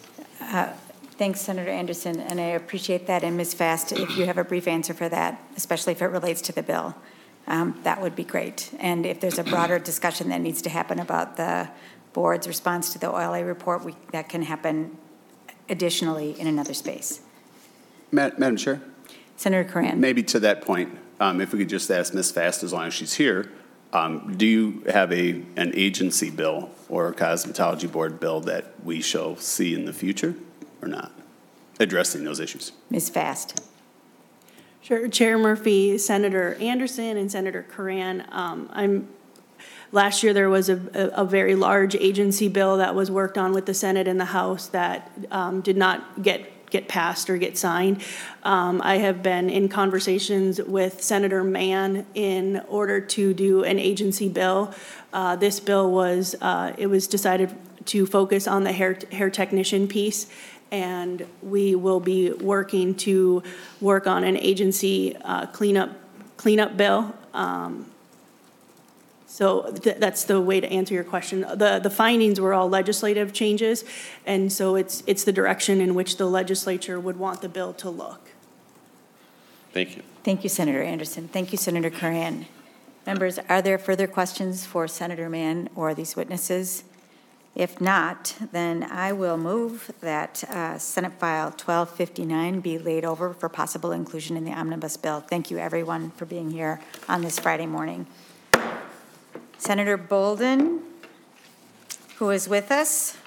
Uh, Thanks, Senator Anderson, and I appreciate that. And Miz Fast, if you have a brief answer for that, especially if it relates to the bill, um, that would be great. And if there's a broader discussion that needs to happen about the board's response to the O L A report, we, that can happen additionally in another space. Ma- Madam Chair? Senator Coran. Maybe to that point, um, if we could just ask Miz Fast, as long as she's here, um, do you have a an agency bill or a cosmetology board bill that we shall see in the future or not, addressing those issues? Miz Fast. Sure, Chair Murphy, Senator Anderson, and Senator Coran. Um, I'm. Last year, there was a, a, a very large agency bill that was worked on with the Senate and the House that um, did not get get passed or get signed. Um, I have been in conversations with Senator Mann in order to do an agency bill. Uh, this bill was uh, it was decided to focus on the hair hair technician piece. And we will be working to work on an agency uh, cleanup cleanup bill. Um, so th that's the way to answer your question. The the findings were all legislative changes, and so it's it's the direction in which the legislature would want the bill to look. Thank you. Thank you, Senator Anderson. Thank you, Senator Coran. Members, are there further questions for Senator Mann or these witnesses? If not, then I will move that uh, Senate File twelve fifty-nine be laid over for possible inclusion in the omnibus bill. Thank you, everyone, for being here on this Friday morning. Senator Bolden, who is with us.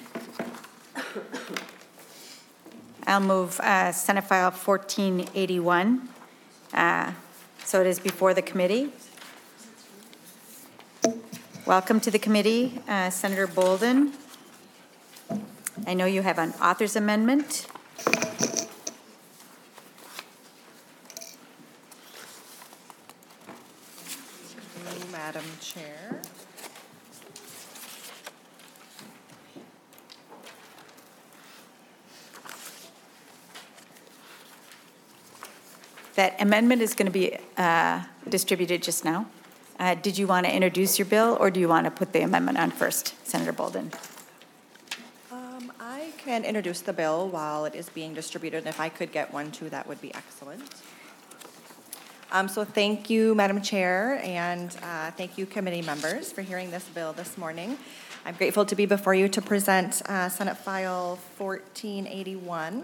I'll move uh, Senate File fourteen eighty-one. Uh, so it is before the committee. Welcome to the committee, uh, Senator Bolden. I know you have an author's amendment. Madam Chair. That amendment is going to be uh, distributed just now. Uh, did you want to introduce your bill, or do you want to put the amendment on first, Senator Bolden? Um, I can introduce the bill while it is being distributed, and if I could get one too, that would be excellent. Um, so thank you, Madam Chair, and uh, thank you, committee members, for hearing this bill this morning. I'm grateful to be before you to present uh, Senate File fourteen eighty-one.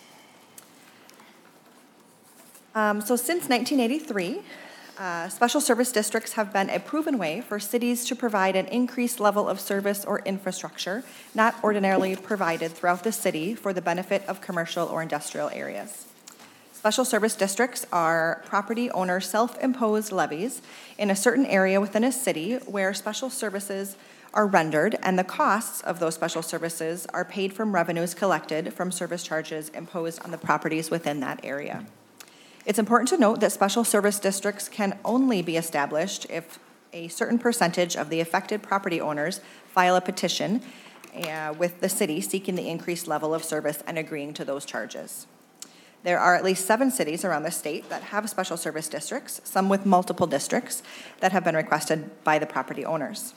Um, so since nineteen eighty-three, Uh, special service districts have been a proven way for cities to provide an increased level of service or infrastructure not ordinarily provided throughout the city for the benefit of commercial or industrial areas. Special service districts are property owner self-imposed levies in a certain area within a city where special services are rendered, and the costs of those special services are paid from revenues collected from service charges imposed on the properties within that area. It's important to note that special service districts can only be established if a certain percentage of the affected property owners file a petition uh, with the city seeking the increased level of service and agreeing to those charges. There are at least seven cities around the state that have special service districts, some with multiple districts that have been requested by the property owners.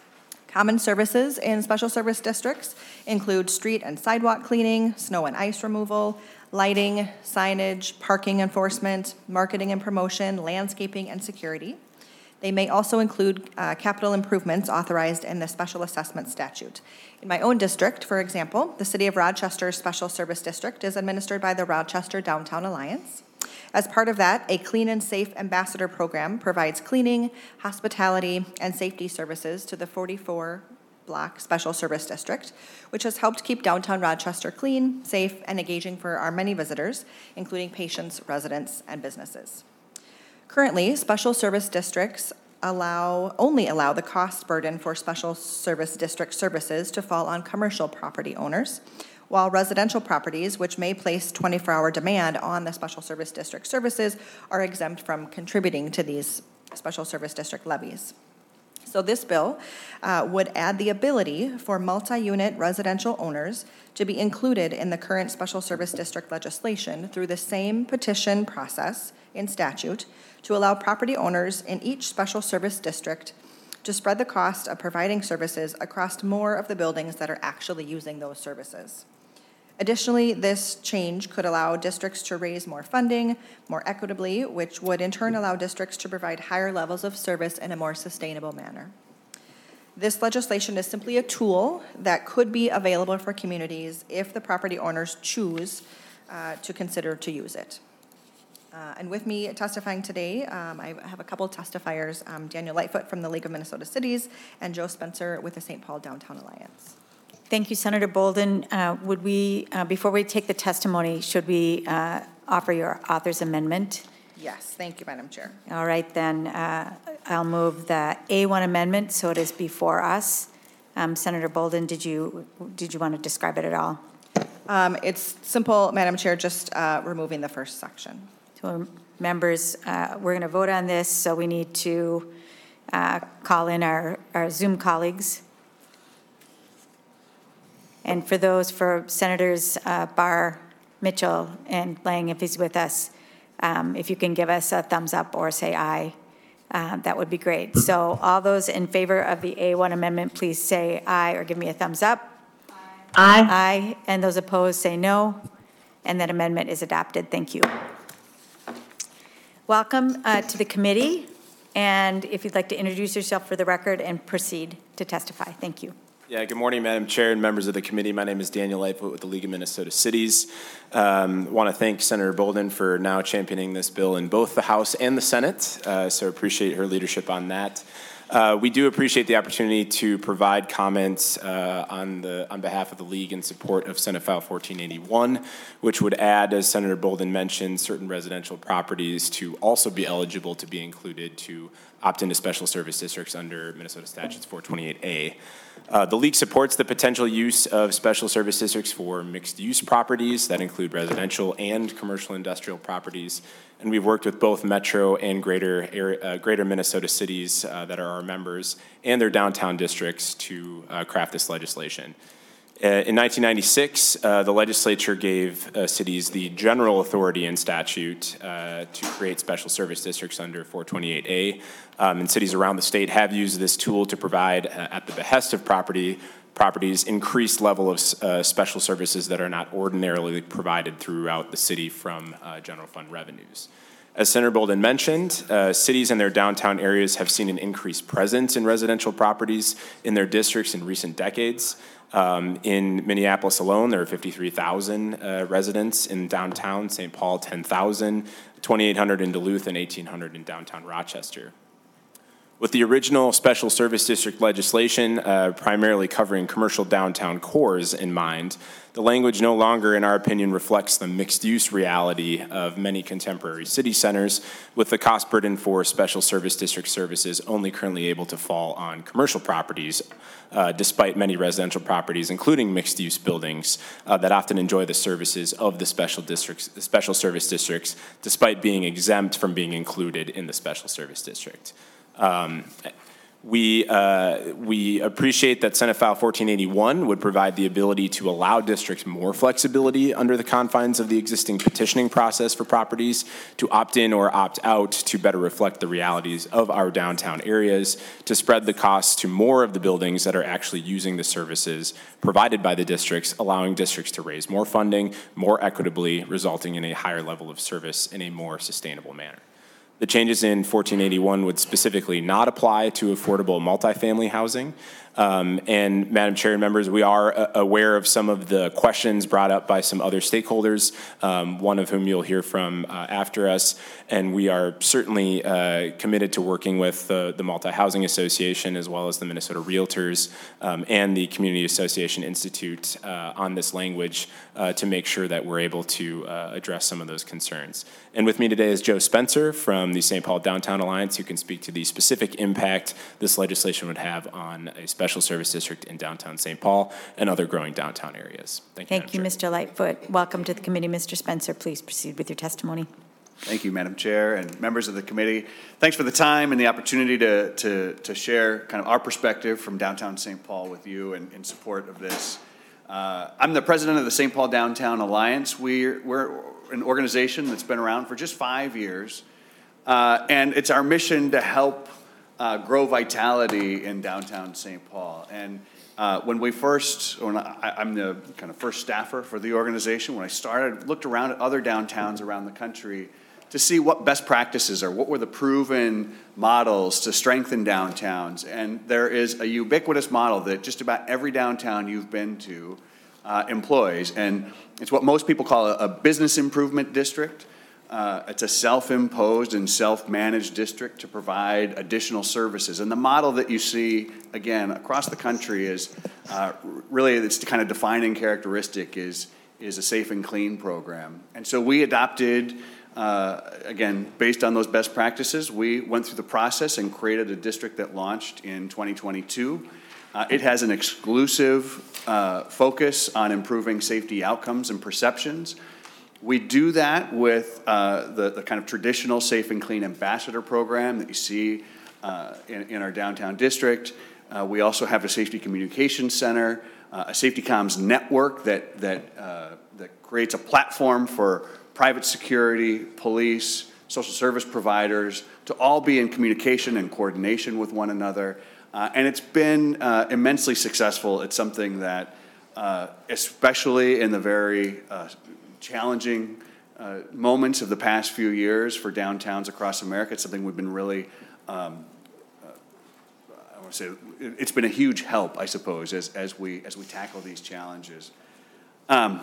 Common services in special service districts include street and sidewalk cleaning, snow and ice removal, lighting, signage, parking enforcement, marketing and promotion, landscaping, and security. They may also include uh, capital improvements authorized in the special assessment statute. In my own district, for example, the City of Rochester's Special Service District is administered by the Rochester Downtown Alliance. As part of that, a Clean and Safe Ambassador program provides cleaning, hospitality, and safety services to the forty-four block Special Service District, which has helped keep downtown Rochester clean, safe, and engaging for our many visitors, including patients, residents, and businesses. Currently, special service districts allow only allow the cost burden for special service district services to fall on commercial property owners, while residential properties, which may place twenty-four hour demand on the special service district services, are exempt from contributing to these special service district levies. So this bill uh, would add the ability for multi-unit residential owners to be included in the current special service district legislation through the same petition process in statute to allow property owners in each special service district to spread the cost of providing services across more of the buildings that are actually using those services. Additionally, this change could allow districts to raise more funding more equitably, which would in turn allow districts to provide higher levels of service in a more sustainable manner. This legislation is simply a tool that could be available for communities if the property owners choose uh, to consider to use it. Uh, and with me testifying today, um, I have a couple of testifiers, um, Daniel Lightfoot from the League of Minnesota Cities and Joe Spencer with the Saint Paul Downtown Alliance. Thank you, Senator Bolden. Uh, would we, uh, before we take the testimony, should we uh, offer your author's amendment? Yes, thank you, Madam Chair. All right, then uh, I'll move the A one amendment, so it is before us. Um, Senator Bolden, did you did you want to describe it at all? Um, it's simple, Madam Chair, just uh, removing the first section. So members, uh, we're going to vote on this, so we need to uh, call in our, our Zoom colleagues. And for those, for Senators uh, Barr, Mitchell, and Lang, if he's with us, um, if you can give us a thumbs up or say aye, uh, that would be great. So all those in favor of the A one amendment, please say aye or give me a thumbs up. Aye. Aye. And those opposed say no. And that amendment is adopted. Thank you. Welcome uh, to the committee. And if you'd like to introduce yourself for the record and proceed to testify. Thank you. Yeah, good morning, Madam Chair and members of the committee. My name is Daniel Lightfoot with the League of Minnesota Cities. Um, want to thank Senator Bolden for now championing this bill in both the House and the Senate, uh, so appreciate her leadership on that. Uh, we do appreciate the opportunity to provide comments uh, on the on behalf of the League in support of Senate File fourteen eighty-one, which would add, as Senator Bolden mentioned, certain residential properties to also be eligible to be included to opt into special service districts under Minnesota Statutes four twenty-eight A. Uh, the League supports the potential use of special service districts for mixed-use properties that include residential and commercial industrial properties. And we've worked with both Metro and Greater, area, uh, greater Minnesota cities uh, that are our members and their downtown districts to uh, craft this legislation. Uh, in nineteen ninety-six, uh, the legislature gave uh, cities the general authority in statute uh, to create special service districts under four twenty-eight A. Um, and cities around the state have used this tool to provide, uh, at the behest of property properties, increased level of uh, special services that are not ordinarily provided throughout the city from uh, general fund revenues. As Senator Bolden mentioned, uh, cities and their downtown areas have seen an increased presence in residential properties in their districts in recent decades. Um, in Minneapolis alone, there are fifty-three thousand uh, residents in downtown, Saint Paul ten thousand, twenty-eight hundred in Duluth, and eighteen hundred in downtown Rochester. With the original special service district legislation uh, primarily covering commercial downtown cores in mind, the language no longer, in our opinion, reflects the mixed-use reality of many contemporary city centers, with the cost burden for special service district services only currently able to fall on commercial properties, uh, despite many residential properties, including mixed-use buildings, uh, that often enjoy the services of the special districts, special service districts, despite being exempt from being included in the special service district. Um, we, uh, we appreciate that Senate File fourteen eighty-one would provide the ability to allow districts more flexibility under the confines of the existing petitioning process for properties to opt in or opt out to better reflect the realities of our downtown areas, to spread the costs to more of the buildings that are actually using the services provided by the districts, allowing districts to raise more funding more equitably, resulting in a higher level of service in a more sustainable manner. The changes in fourteen eighty-one would specifically not apply to affordable multifamily housing. Um, and Madam Chair and members, we are uh, aware of some of the questions brought up by some other stakeholders, um, one of whom you'll hear from uh, after us. And we are certainly uh, committed to working with uh, the Multi-Housing Association as well as the Minnesota Realtors um, and the Community Association Institute uh, on this language uh, to make sure that we're able to uh, address some of those concerns. And with me today is Joe Spencer from the Saint Paul Downtown Alliance, who can speak to the specific impact this legislation would have on a special service district in downtown Saint Paul and other growing downtown areas. Thank you. Thank you, Mister Lightfoot. Welcome to the committee. Mister Spencer, please proceed with your testimony. Thank you, Madam Chair and members of the committee. Thanks for the time and the opportunity to, to, to share kind of our perspective from downtown Saint Paul with you in, in support of this. Uh, I'm the president of the Saint Paul Downtown Alliance. We're, we're an organization that's been around for just five years, uh, and it's our mission to help uh, grow vitality in downtown Saint Paul. And Uh, when we first, when I, I'm the kind of first staffer for the organization, when I started, looked around at other downtowns around the country to see what best practices are, what were the proven models to strengthen downtowns. And there is a ubiquitous model that just about every downtown you've been to uh, employs. And it's what most people call a, a business improvement district. Uh, it's a self-imposed and self-managed district to provide additional services. And the model that you see, again, across the country is uh, really its kind of defining characteristic is, is a safe and clean program. And so we adopted, uh, again, based on those best practices, we went through the process and created a district that launched in twenty twenty-two. Uh, it has an exclusive uh, focus on improving safety outcomes and perceptions. We do that with uh, the, the kind of traditional Safe and Clean Ambassador program that you see uh, in, in our downtown district. Uh, we also have a Safety Communications Center, uh, a Safety Comms network that, that, uh, that creates a platform for private security, police, social service providers to all be in communication and coordination with one another. Uh, and it's been uh, immensely successful. It's something that, uh, especially in the very uh, challenging uh, moments of the past few years for downtowns across America, it's something we've been really, um, uh, I want to say, it's been a huge help, I suppose, as, as, we, as we tackle these challenges. Um,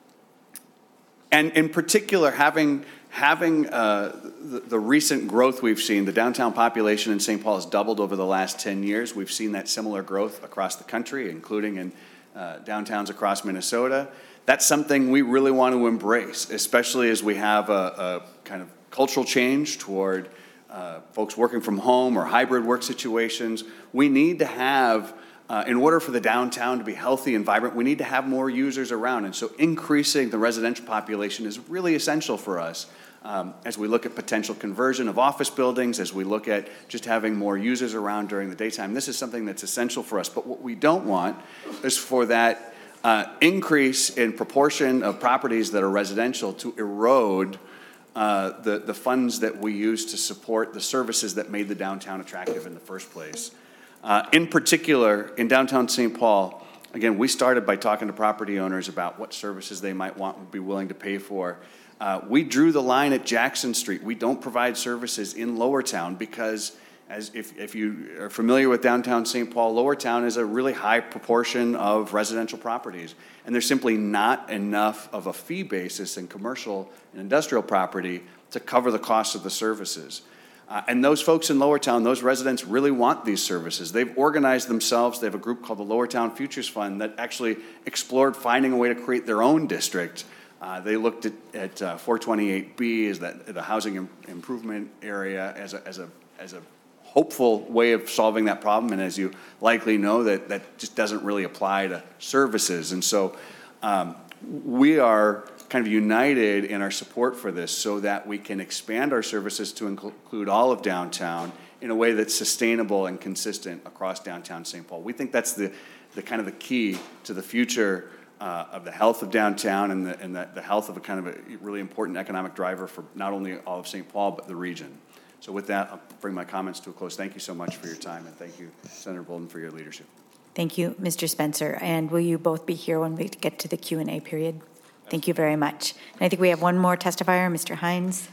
and in particular, having, having uh, the, the recent growth we've seen, the downtown population in Saint Paul has doubled over the last ten years. We've seen that similar growth across the country, including in uh, downtowns across Minnesota. That's something we really want to embrace, especially as we have a, a kind of cultural change toward uh, folks working from home or hybrid work situations. We need to have, uh, in order for the downtown to be healthy and vibrant, we need to have more users around. And so increasing the residential population is really essential for us um, as we look at potential conversion of office buildings, as we look at just having more users around during the daytime. This is something that's essential for us. But what we don't want is for that Uh, increase in proportion of properties that are residential to erode uh, the, the funds that we use to support the services that made the downtown attractive in the first place. Uh, in particular, in downtown Saint Paul, again, we started by talking to property owners about what services they might want and be willing to pay for. Uh, we drew the line at Jackson Street. We don't provide services in Lowertown because As if, if you are familiar with downtown Saint Paul, Lowertown is a really high proportion of residential properties. And there's simply not enough of a fee basis in commercial and industrial property to cover the cost of the services. Uh, and those folks in Lowertown, those residents really want these services. They've organized themselves. They have a group called the Lowertown Futures Fund that actually explored finding a way to create their own district. Uh, they looked at, at uh, four twenty-eight B as that, the housing im- improvement area as a, as a, as a hopeful way of solving that problem, and as you likely know, that, that just doesn't really apply to services. And so um, we are kind of united in our support for this so that we can expand our services to include all of downtown in a way that's sustainable and consistent across downtown Saint Paul. We think that's the, the kind of the key to the future uh, of the health of downtown and, the, and the, the health of a kind of a really important economic driver for not only all of Saint Paul, but the region. So with that, I'll bring my comments to a close. Thank you so much for your time, and thank you, Senator Bolden, for your leadership. Thank you, Mister Spencer. And will you both be here when we get to the Q and A period? Yes. Thank you very much. And I think we have one more testifier, Mister Hines.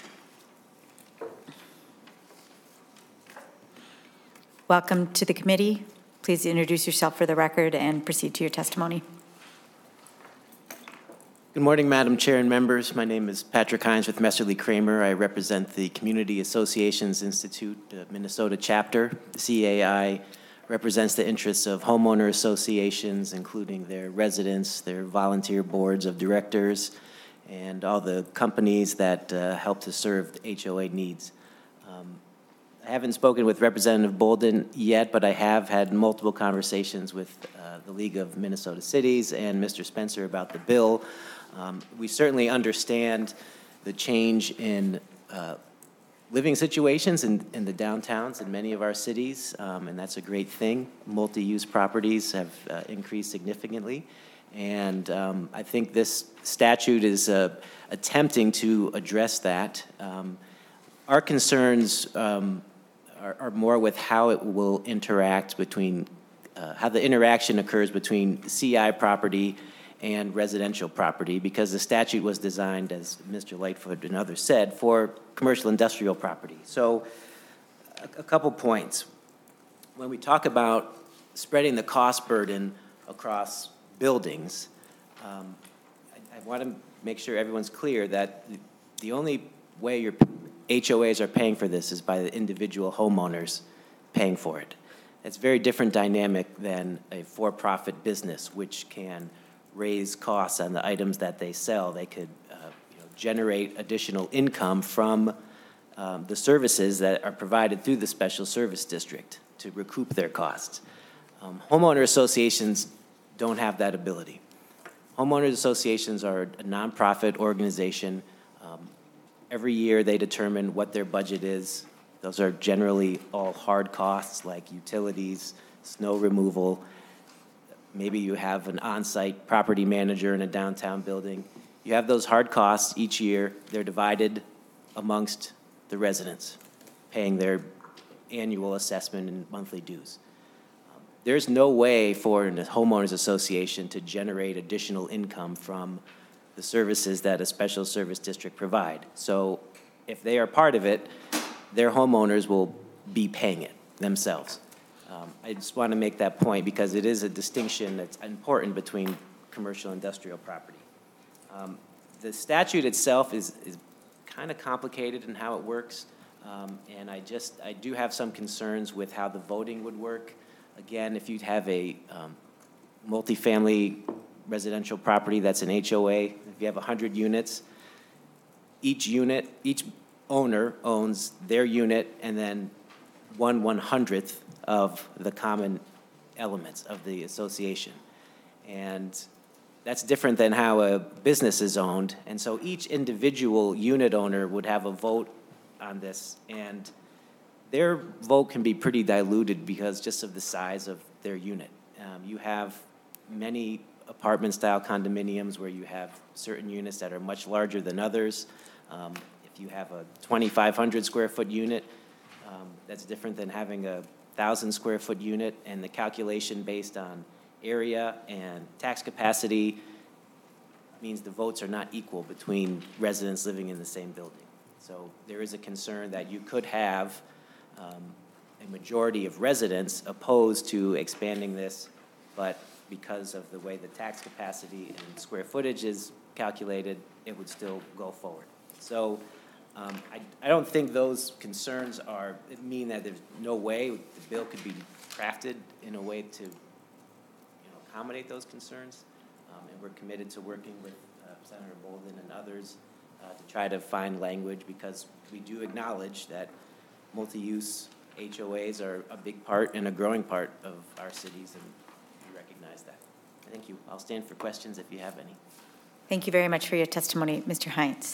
Welcome to the committee. Please introduce yourself for the record and proceed to your testimony. Good morning, Madam Chair and members. My name is Patrick Hines with Messerly Kramer. I represent the Community Associations Institute uh, Minnesota chapter. The C A I represents the interests of homeowner associations, including their residents, their volunteer boards of directors, and all the companies that uh, help to serve H O A needs. Um, I haven't spoken with Representative Bolden yet, but I have had multiple conversations with uh, the League of Minnesota Cities and Mister Spencer about the bill. Um, we certainly understand the change in uh, living situations in, in the downtowns in many of our cities, um, and that's a great thing. Multi-use properties have uh, increased significantly, and um, I think this statute is uh, attempting to address that. Um, our concerns um, are, are more with how it will interact between Uh, uh, how the interaction occurs between C I property and residential property, because the statute was designed, as Mister Lightfoot and others said, for commercial industrial property. So a, a couple points. When we talk about spreading the cost burden across buildings, um, I, I want to make sure everyone's clear that the only way your H O As are paying for this is by the individual homeowners paying for it. It's a very different dynamic than a for-profit business, which can raise costs on the items that they sell. They could uh, you know, generate additional income from um, the services that are provided through the special service district to recoup their costs. Um, homeowner associations don't have that ability. Homeowners associations are a nonprofit organization. Um, every year they determine what their budget is. Those are generally all hard costs like utilities, snow removal. Maybe you have an on-site property manager in a downtown building. You have those hard costs each year. They're divided amongst the residents, paying their annual assessment and monthly dues. Um, there's no way for a homeowners association to generate additional income from the services that a special service district provide. So if they are part of it, their homeowners will be paying it themselves. Um, I just want to make that point because it is a distinction that's important between commercial and industrial property. Um, the statute itself is, is kind of complicated in how it works, um, and I just, I do have some concerns with how the voting would work. Again, if you'd have a um, multifamily residential property that's an H O A, if you have one hundred units, each unit, each owner owns their unit and then one one-hundredth of the common elements of the association. And that's different than how a business is owned. And so each individual unit owner would have a vote on this, and their vote can be pretty diluted because just of the size of their unit. Um, you have many apartment-style condominiums where you have certain units that are much larger than others. Um, if you have a twenty-five hundred square foot unit, um, that's different than having a thousand square foot unit, and the calculation based on area and tax capacity means the votes are not equal between residents living in the same building. So there is a concern that you could have um, a majority of residents opposed to expanding this, but because of the way the tax capacity and square footage is calculated, it would still go forward. So um, I, I don't think those concerns are mean that there's no way the bill could be crafted in a way to you know, accommodate those concerns. Um, and we're committed to working with uh, Senator Bolden and others uh, to try to find language, because we do acknowledge that multi-use H O As are a big part and a growing part of our cities, and we recognize that. Thank you. I'll stand for questions if you have any. Thank you very much for your testimony, Mister Hines.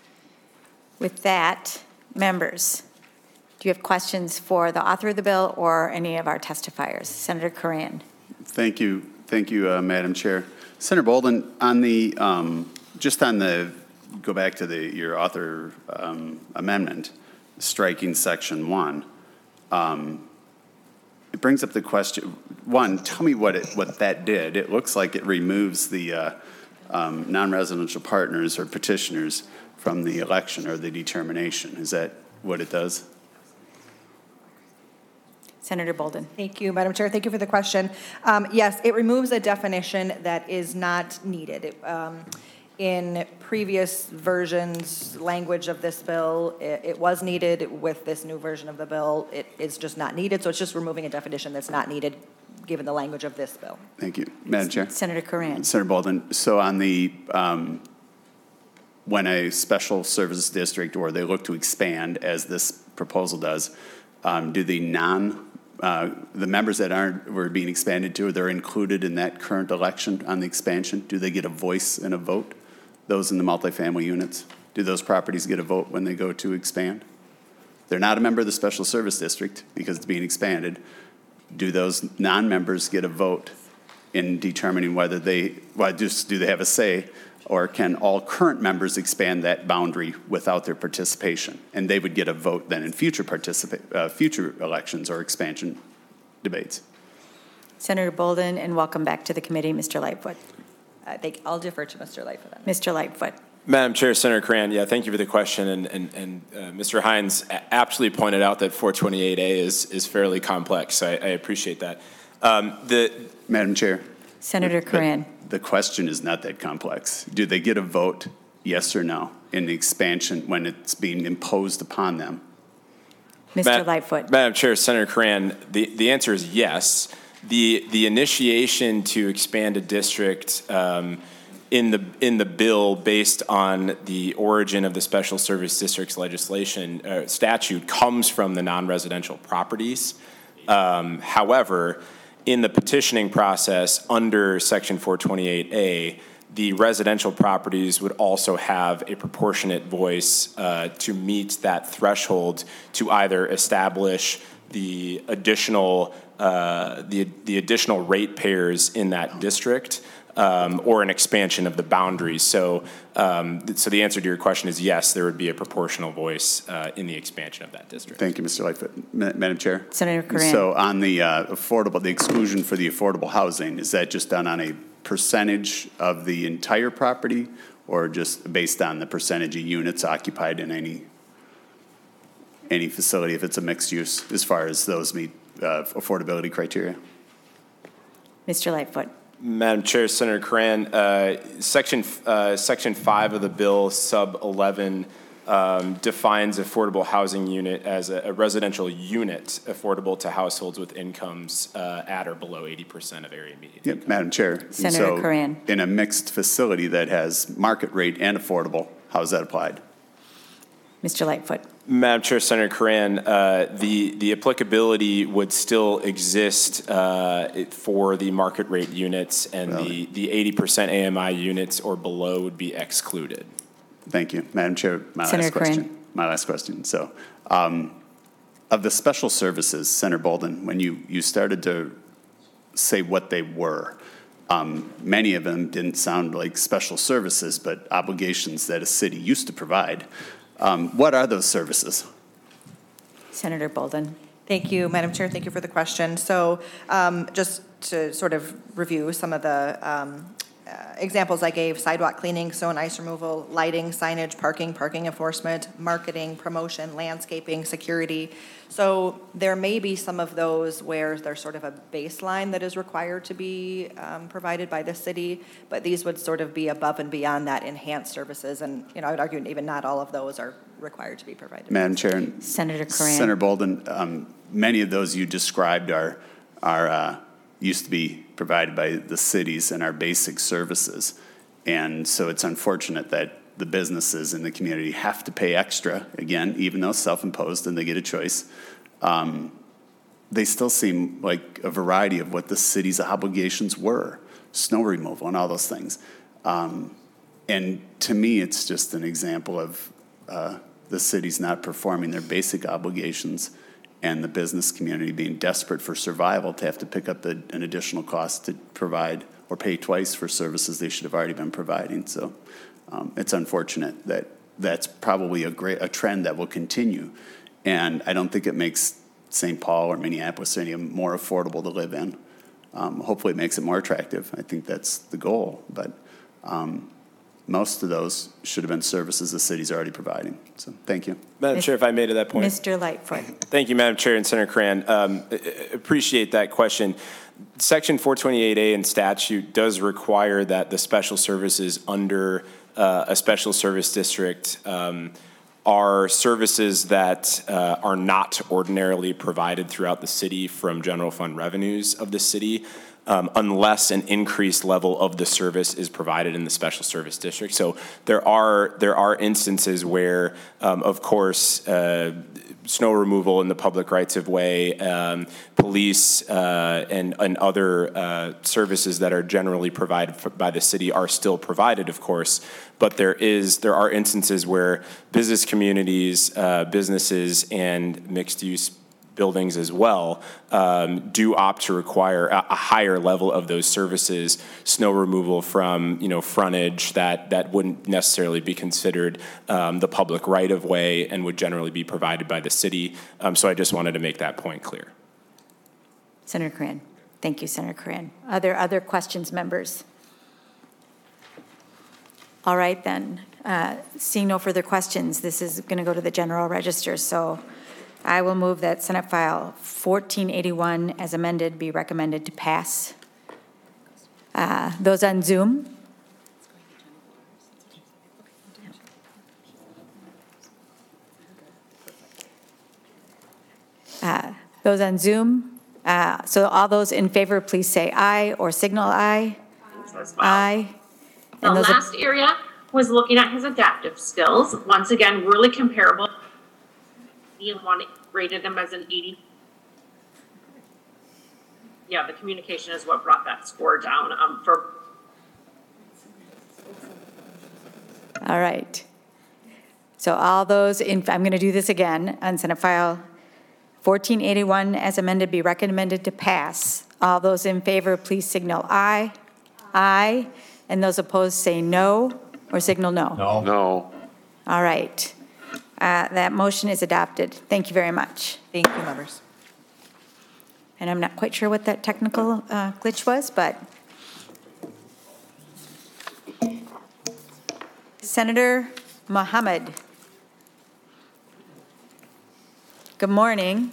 With that, members, do you have questions for the author of the bill or any of our testifiers? Senator Curran. Thank you. Thank you, uh, Madam Chair. Senator Bolden, on the, um, just on the, go back to the, your author um, amendment, striking section one, um, it brings up the question, one, tell me what it, what that did. It looks like it removes the uh, um, non-residential partners or petitioners from the election or the determination. Is that what it does? Senator Bolden. Thank you, Madam Chair. Thank you for the question. Um, yes, it removes a definition that is not needed. It, um, in previous versions, language of this bill, it, it was needed. With this new version of the bill, it is just not needed. So it's just removing a definition that's not needed given the language of this bill. Thank you. Madam Chair. Senator Curran. Senator Bolden, so on the, um, when a special service district or they look to expand, as this proposal does, um, do the non, uh, the members that aren't, were being expanded to, they're included in that current election on the expansion? Do they get a voice and a vote? Those in the multifamily units? Do those properties get a vote when they go to expand? They're not a member of the special service district because it's being expanded. Do those non-members get a vote in determining whether they, well, just do they have a say, or can all current members expand that boundary without their participation? And they would get a vote then in future participate, uh, future elections or expansion debates. Senator Bolden, and welcome back to the committee, Mister Lightfoot. I think I'll defer to Mister Lightfoot. then. Mister Lightfoot. Madam Chair, Senator Cran, yeah, thank you for the question. And, and, and uh, Mister Hines aptly pointed out that four twenty-eight A is, is fairly complex. I, I appreciate that. Um, the Madam Chair. Senator Coran. The question is not that complex. Do they get a vote, yes or no, in the expansion when it's being imposed upon them? Mister Ma- Lightfoot. Madam Chair, Senator Coran, the, the answer is yes. The, the initiation to expand a district um, in the in the bill based on the origin of the special service districts legislation uh, statute comes from the non-residential properties. Um, however, in the petitioning process under Section four twenty-eight A, the residential properties would also have a proportionate voice uh, to meet that threshold to either establish the additional uh, the the additional ratepayers in that district. Um, or an expansion of the boundaries. So, um, th- so the answer to your question is yes, there would be a proportional voice uh, in the expansion of that district. Thank you, Mister Lightfoot. Ma- Madam Chair? Senator Coran. So on the uh, affordable, the exclusion for the affordable housing, is that just done on a percentage of the entire property or just based on the percentage of units occupied in any any facility if it's a mixed use as far as those meet uh, affordability criteria? Mister Lightfoot. Madam Chair, Senator Coran, uh, section uh, section five of the bill, sub eleven, um, defines affordable housing unit as a, a residential unit affordable to households with incomes uh, at or below eighty percent of area median. Yep, Madam Chair. Senator so Coran. In a mixed facility that has market rate and affordable, how is that applied? Mister Lightfoot. Madam Chair, Senator Coran, uh, the, the applicability would still exist uh, it- for the market rate units, and the, the eighty percent A M I units or below would be excluded. Thank you. Madam Chair, my Senator last question. Coran. My last question. So, um, of the special services, Senator Bolden, when you, you started to say what they were, um, many of them didn't sound like special services, but obligations that a city used to provide. Um, what are those services? Senator Bolden. Thank you, Madam Chair. Thank you for the question. So um, just to sort of review some of the um, uh, examples I gave: sidewalk cleaning, snow and ice removal, lighting, signage, parking, parking enforcement, marketing, promotion, landscaping, security. So there may be some of those where there's sort of a baseline that is required to be um, provided by the city, but these would sort of be above and beyond that enhanced services. And, you know, I would argue even not all of those are required to be provided. Madam Chair. and Senator Coran. Senator Bolden, um, many of those you described are, are uh, used to be provided by the cities and our basic services. And so it's unfortunate that the businesses in the community have to pay extra, again, even though self-imposed and they get a choice. Um, they still seem like a variety of what the city's obligations were, snow removal and all those things. Um, and to me, it's just an example of uh, the city's not performing their basic obligations and the business community being desperate for survival to have to pick up the, an additional cost to provide or pay twice for services they should have already been providing. So um, it's unfortunate that that's probably a great a trend that will continue. And I don't think it makes Saint Paul or Minneapolis or any of them more affordable to live in. Um, hopefully it makes it more attractive. I think that's the goal. But um, most of those should have been services the city's already providing. So thank you. Madam Chair, if I made to that point. Mister Lightfoot. Thank you, Madam Chair and Senator Coran. Um, I- I appreciate that question. Section four twenty-eight A in statute does require that the special services under uh, a special service district um, are services that uh, are not ordinarily provided throughout the city from general fund revenues of the city, um, unless an increased level of the service is provided in the special service district. So there are there are instances where, um, of course, uh, snow removal in the public rights of way, um, police, uh, and, and other uh, services that are generally provided for, by the city are still provided, of course. But there is there are instances where business communities, uh, businesses, and mixed-use buildings as well um, do opt to require a, a higher level of those services, snow removal from you know frontage that that wouldn't necessarily be considered um, the public right of way and would generally be provided by the city. Um, so I just wanted to make that point clear. Senator Coran. Thank you, Senator Coran. Are there other questions, members? All right, then. Uh, seeing no further questions, this is going to go to the general register. So I will move that Senate File fourteen eighty-one as amended be recommended to pass. Uh, those on Zoom? Uh, those on Zoom? Uh, so all those in favor, please say aye or signal aye. Aye. The And those last area was looking at his adaptive skills. Once again, really comparable. Ian one rated him as an eighty. Yeah, the communication is what brought that score down um, for. All right. So all those in, I'm going to do this again on Senate File fourteen eighty-one as amended be recommended to pass. All those in favor, please signal aye. Aye. And those opposed say no or signal no. No. No. All right. Uh, that motion is adopted. Thank you very much. Thank you, members. And I'm not quite sure what that technical uh, glitch was, but Senator Mohammed. Good morning.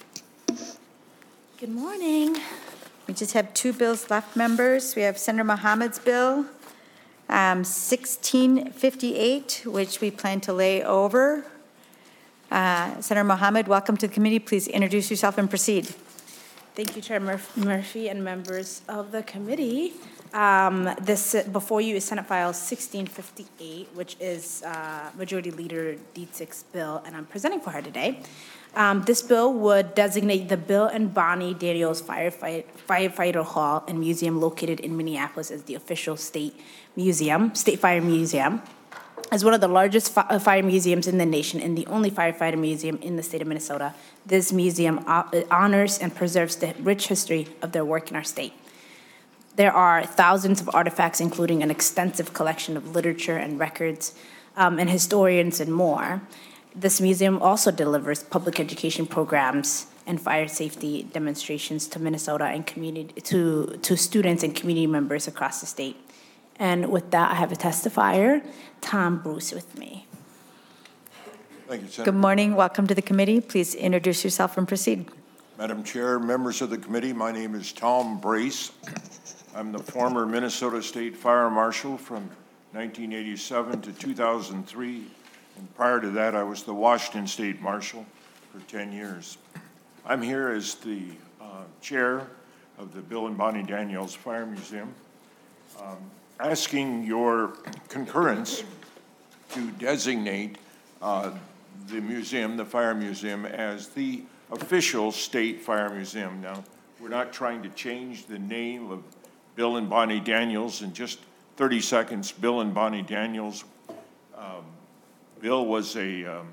Good morning. We just have two bills left, members. We have Senator Mohammed's bill, um, sixteen fifty-eight, which we plan to lay over. Uh, Senator Mohammed, welcome to the committee. Please introduce yourself and proceed. Thank you, Chair Murph- Murphy and members of the committee. Um, this uh, before you is Senate File sixteen fifty-eight, which is uh, Majority Leader Dietzig's bill, and I'm presenting for her today. Um, this bill would designate the Bill and Bonnie Daniels Firefight, Firefighter Hall and Museum located in Minneapolis as the official state museum, state fire museum, as one of the largest fi- fire museums in the nation and the only firefighter museum in the state of Minnesota. This museum o- honors and preserves the rich history of their work in our state. There are thousands of artifacts, including an extensive collection of literature and records, um, and historians and more. This museum also delivers public education programs and fire safety demonstrations to Minnesota and community to, to students and community members across the state. And with that, I have a testifier, Tom Bruce, with me. Thank you, Senator. Good morning. Welcome to the committee. Please introduce yourself and proceed. Madam Chair, members of the committee, my name is Tom Brace. I'm the former Minnesota State Fire Marshal from nineteen eighty-seven to two thousand three. And prior to that, I was the Washington State Marshal for ten years. I'm here as the uh, chair of the Bill and Bonnie Daniels Fire Museum, um, asking your concurrence to designate uh, the museum, the Fire Museum, as the official state fire museum. Now, we're not trying to change the name of Bill and Bonnie Daniels. In just thirty seconds, Bill and Bonnie Daniels. Um, Bill was a um,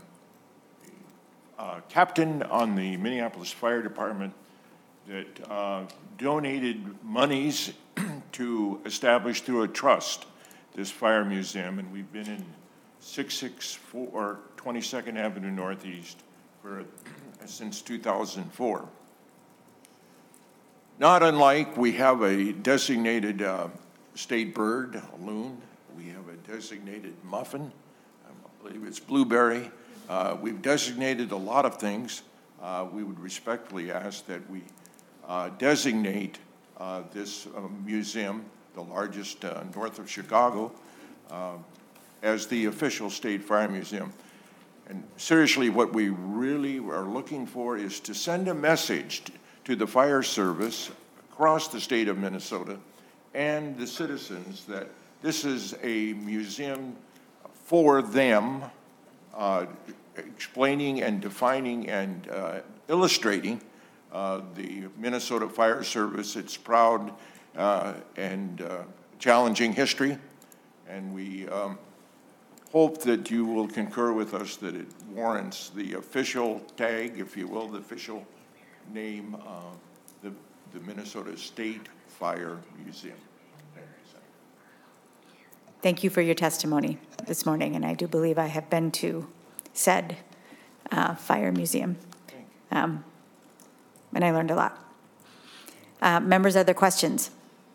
uh, captain on the Minneapolis Fire Department that uh, donated monies to establish through a trust this fire museum, and we've been in six sixty-four twenty-second Avenue Northeast for since two thousand four. Not unlike, we have a designated uh, state bird, a loon. We have a designated muffin. I believe it's blueberry. Uh, we've designated a lot of things. Uh, we would respectfully ask that we uh, designate uh, this uh, museum, the largest uh, north of Chicago, uh, as the official state fire museum. And seriously, what we really are looking for is to send a message to the fire service across the state of Minnesota and the citizens that this is a museum for them, uh, explaining and defining and uh, illustrating uh, the Minnesota Fire Service, its proud uh, and uh, challenging history. And we um, hope that you will concur with us that it warrants the official tag, if you will, the official name, uh, the, the Minnesota State Fire Museum. Thank you for your testimony this morning, and I do believe I have been to said uh, fire museum, um, and I learned a lot. Uh, Members, other questions?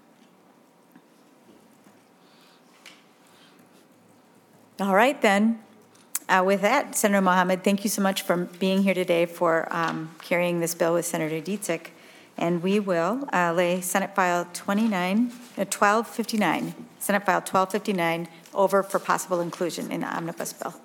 All right, then. Uh, With that, Senator Mohammed, thank you so much for being here today for um, carrying this bill with Senator Dietzich. And we will uh, lay Senate File twenty-nine, uh, twelve fifty-nine, Senate File twelve fifty-nine over for possible inclusion in the omnibus bill.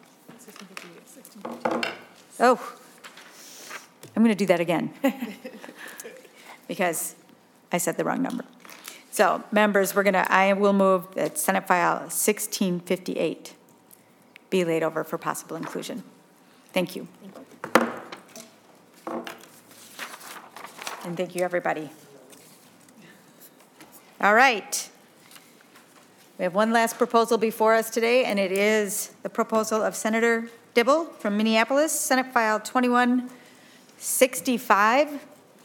Oh, I'm going to do that again because I said the wrong number. So, members, we're going to, I will move that Senate File sixteen fifty-eight be laid over for possible inclusion. Thank you. Thank you. And thank you, everybody. All right. We have one last proposal before us today, and it is the proposal of Senator Dibble from Minneapolis, Senate File twenty-one sixty-five.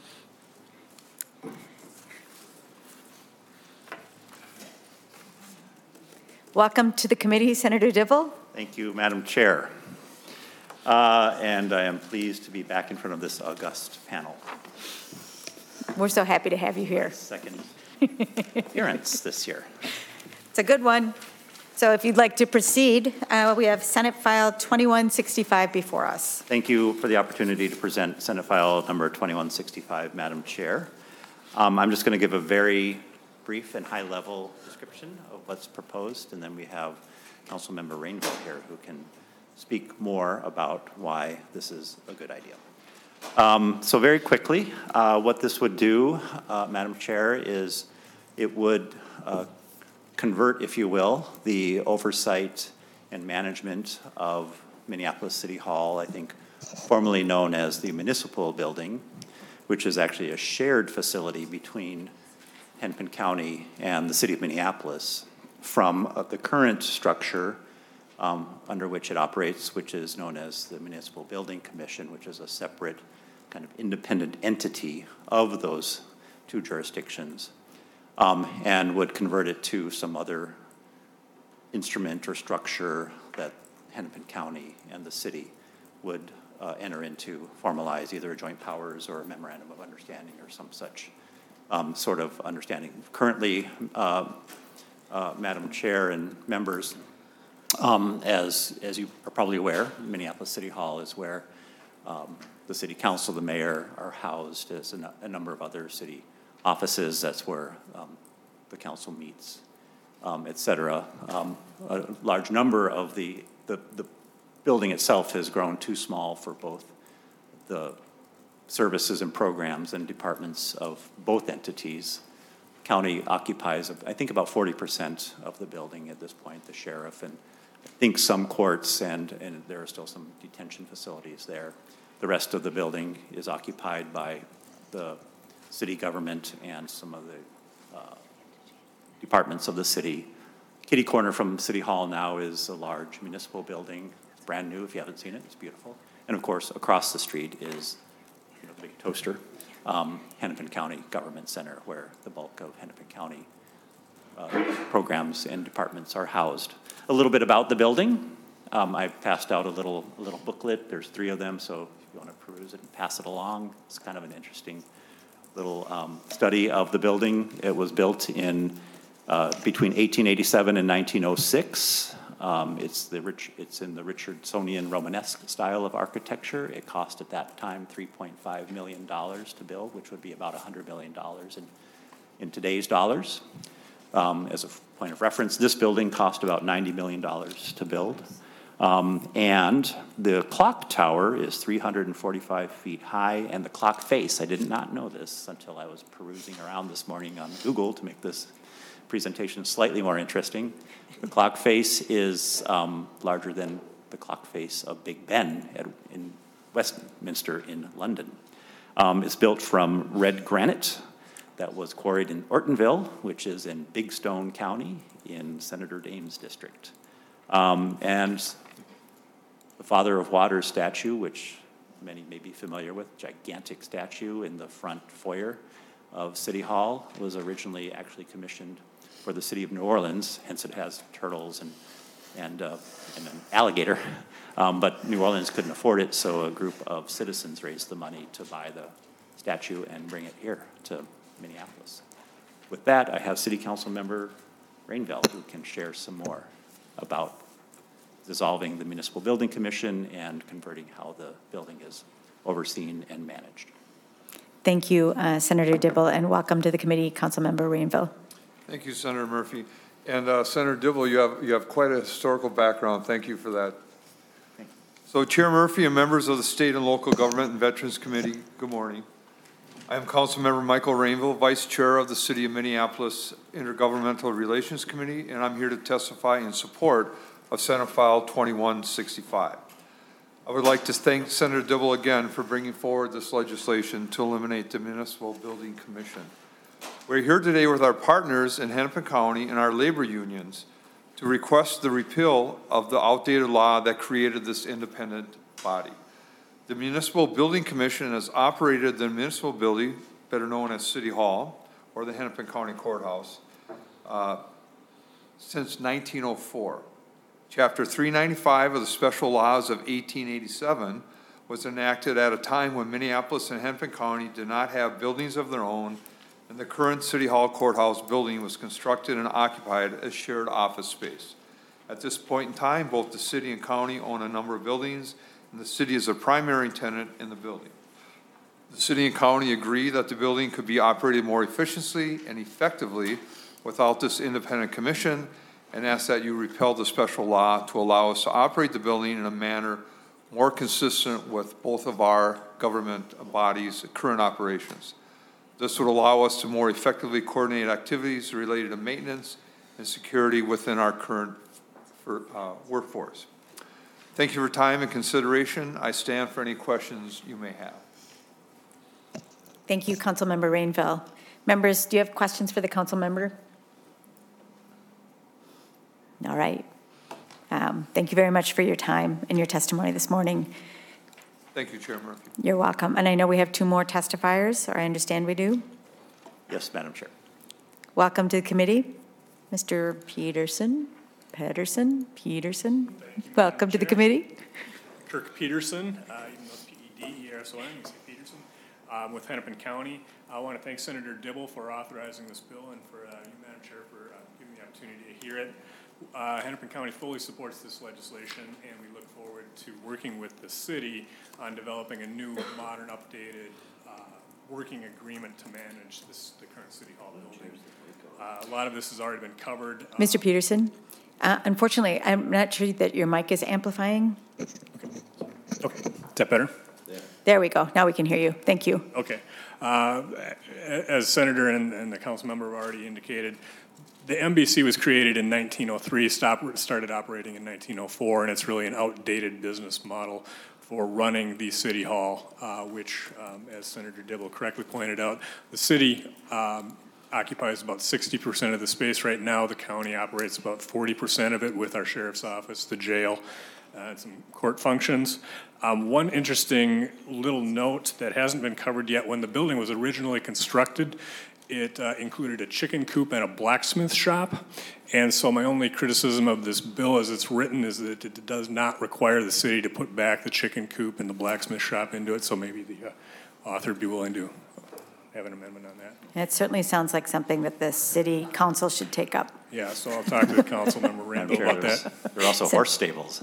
Welcome to the committee, Senator Dibble. Thank you, Madam Chair. Uh, and I am pleased to be back in front of this august panel. We're so happy to have you here. Second appearance this year. It's a good one. So if you'd like to proceed, uh, we have Senate File twenty-one sixty-five before us. Thank you for the opportunity to present Senate File number twenty-one sixty-five, Madam Chair. Um, I'm just going to give a very brief and high-level description of what's proposed, and then we have Councilmember Rainville here who can speak more about why this is a good idea. Um, so very quickly, uh, what this would do, uh, Madam Chair, is it would uh, convert, if you will, the oversight and management of Minneapolis City Hall, I think formerly known as the Municipal Building, which is actually a shared facility between Hennepin County and the City of Minneapolis, from uh, the current structure um, under which it operates, which is known as the Municipal Building Commission, which is a separate kind of independent entity of those two jurisdictions, um, and would convert it to some other instrument or structure that Hennepin County and the city would uh, enter into, formalize either a joint powers or a memorandum of understanding or some such um, sort of understanding. Currently, uh, uh, Madam Chair and members, um, as, as you are probably aware, Minneapolis City Hall is where um, the city council, the mayor are housed, as a, a number of other city offices. That's where um, the council meets, um, et cetera. Um, a large number of the, the, the building itself has grown too small for both the services and programs and departments of both entities. County occupies, I think, about forty percent of the building at this point, the sheriff, and I think some courts, and, and there are still some detention facilities there. The rest of the building is occupied by the city government and some of the uh, departments of the city. Kitty corner from City Hall now is a large municipal building. It's brand new. If you haven't seen it, it's beautiful. And of course, across the street is, you know, the big toaster, um, Hennepin County Government Center, where the bulk of Hennepin County uh, programs and departments are housed. A little bit about the building. Um, I passed out a little, a little booklet. There's three of them, so if you want to peruse it and pass it along, it's kind of an interesting little um, study of the building. It was built in uh, between eighteen eighty-seven and nineteen oh six. Um, it's, the rich, it's in the Richardsonian Romanesque style of architecture. It cost at that time three point five million dollars to build, which would be about one hundred million dollars in, in today's dollars. Um, as a point of reference, this building cost about ninety million dollars to build. Um, and the clock tower is three hundred forty-five feet high, and the clock face, I did not know this until I was perusing around this morning on Google to make this presentation slightly more interesting. The clock face is um, larger than the clock face of Big Ben at, in Westminster in London. Um, it's built from red granite that was quarried in Ortonville, which is in Big Stone County in Senator Dames' district. Um, and the Father of Waters statue, which many may be familiar with, gigantic statue in the front foyer of City Hall, was originally actually commissioned for the city of New Orleans, hence it has turtles and, and, uh, and an alligator. Um, but New Orleans couldn't afford it, so a group of citizens raised the money to buy the statue and bring it here to Minneapolis. With that, I have City Council Member Rainville, who can share some more about dissolving the Municipal Building Commission and converting how the building is overseen and managed. Thank you, uh, Senator Dibble, and welcome to the committee, Councilmember Rainville. Thank you, Senator Murphy. And uh, Senator Dibble, you have, you have quite a historical background. Thank you for that. Thank you. So Chair Murphy and members of the State and Local Government and Veterans Committee, good morning. I am Councilmember Michael Rainville, Vice Chair of the City of Minneapolis Intergovernmental Relations Committee, and I'm here to testify in support of Senate File twenty-one sixty-five. I would like to thank Senator Dibble again for bringing forward this legislation to eliminate the Municipal Building Commission. We're here today with our partners in Hennepin County and our labor unions to request the repeal of the outdated law that created this independent body. The Municipal Building Commission has operated the municipal building, better known as City Hall, or the Hennepin County Courthouse, uh, since nineteen oh four. Chapter three ninety-five of the Special Laws of eighteen eighty-seven was enacted at a time when Minneapolis and Hennepin County did not have buildings of their own, and the current City Hall Courthouse building was constructed and occupied as shared office space. At this point in time, both the city and county own a number of buildings, and the city is a primary tenant in the building. The city and county agree that the building could be operated more efficiently and effectively without this independent commission, and ask that you repeal the special law to allow us to operate the building in a manner more consistent with both of our government bodies' current operations. This would allow us to more effectively coordinate activities related to maintenance and security within our current for, uh, workforce. Thank you for your time and consideration. I stand for any questions you may have. Thank you, Councilmember Rainville. Members, do you have questions for the council member? All right. Um, thank you very much for your time and your testimony this morning. Thank you, Chair Murphy. You're welcome. And I know we have two more testifiers, or I understand we do. Yes, Madam Chair. Welcome to the committee. Mister Peterson, Pedersen, Peterson. Welcome to the committee. Kirk Peterson, uh, even though it's P E D E R S O N, you say Peterson, um, with Hennepin County. I want to thank Senator Dibble for authorizing this bill and for uh, you, Madam Chair, for uh, giving me the opportunity to hear it. Uh, Hennepin County fully supports this legislation, and we look forward to working with the city on developing a new, modern, updated uh, working agreement to manage this, the current City Hall building. Uh, a lot of this has already been covered. Mister Peterson, uh, unfortunately, I'm not sure that your mic is amplifying. Okay. Okay. Is that better? Yeah. There we go. Now we can hear you. Thank you. Okay. Uh, as Senator and, and the council member have already indicated, the M B C was created in nineteen oh three, stopped, started operating in nineteen oh four, and it's really an outdated business model for running the City Hall, uh, which, um, as Senator Dibble correctly pointed out, the city um, occupies about sixty percent of the space right now. The county operates about forty percent of it with our sheriff's office, the jail, uh, and some court functions. Um, one interesting little note that hasn't been covered yet, when the building was originally constructed, it uh, included a chicken coop and a blacksmith shop. And so my only criticism of this bill as it's written is that it does not require the city to put back the chicken coop and the blacksmith shop into it. So maybe the uh, author would be willing to have an amendment on that. It certainly sounds like something that the city council should take up. Yeah, so I'll talk to the council member Randall about that. There are also horse stables.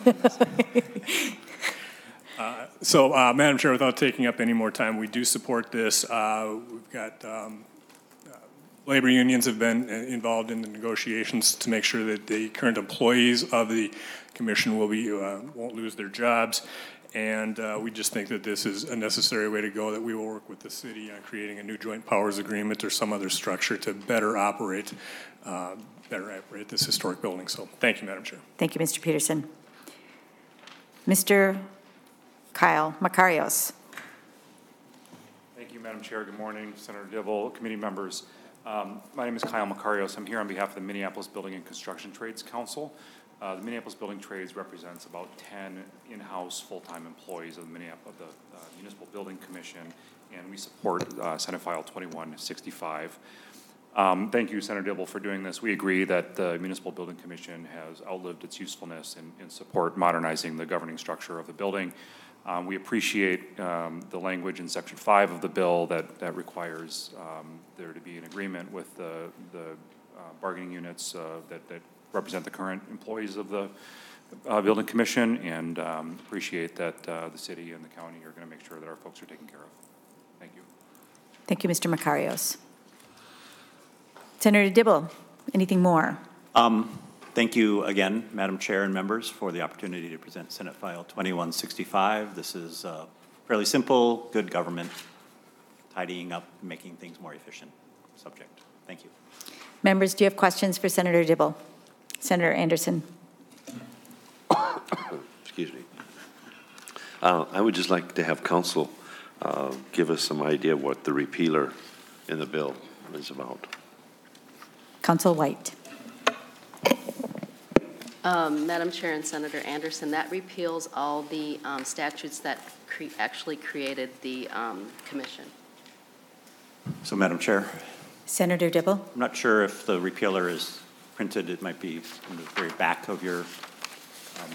Uh, so, uh, Madam Chair, without taking up any more time, we do support this. Uh, we've got um, uh, labor unions have been involved in the negotiations to make sure that the current employees of the commission will be uh, won't lose their jobs, and uh, we just think that this is a necessary way to go. That we will work with the city on creating a new joint powers agreement or some other structure to better operate, uh, better operate this historic building. So, thank you, Madam Chair. Thank you, Mister Peterson. Mister Kyle Makarios. Thank you, Madam Chair. Good morning, Senator Dibble, committee members. Um, my name is Kyle Makarios. I'm here on behalf of the Minneapolis Building and Construction Trades Council. Uh, the Minneapolis Building Trades represents about ten in-house full-time employees of the, Minneapolis, of the uh, Municipal Building Commission, and we support uh, Senate File twenty-one sixty-five. Um, Thank you, Senator Dibble, for doing this. We agree that the Municipal Building Commission has outlived its usefulness in, in support modernizing the governing structure of the building. Um, we appreciate um, the language in Section five of the bill that, that requires um, there to be an agreement with the, the uh, bargaining units uh, that, that represent the current employees of the uh, Building Commission, and um, appreciate that uh, the city and the county are going to make sure that our folks are taken care of. Thank you. Thank you, Mister Makarios. Senator Dibble, anything more? Um, thank you again, Madam Chair and members, for the opportunity to present Senate File twenty-one sixty-five. This is uh, fairly simple, good government, tidying up, making things more efficient subject. Thank you. Members, do you have questions for Senator Dibble? Senator Anderson. Excuse me. Uh, I would just like to have council uh, give us some idea of what the repealer in the bill is about. Council White. Um, Madam Chair and Senator Anderson, that repeals all the um, statutes that cre actually created the um, commission. So, Madam Chair, Senator Dibble. I'm not sure if the repealer is printed. It might be in the very back of your um,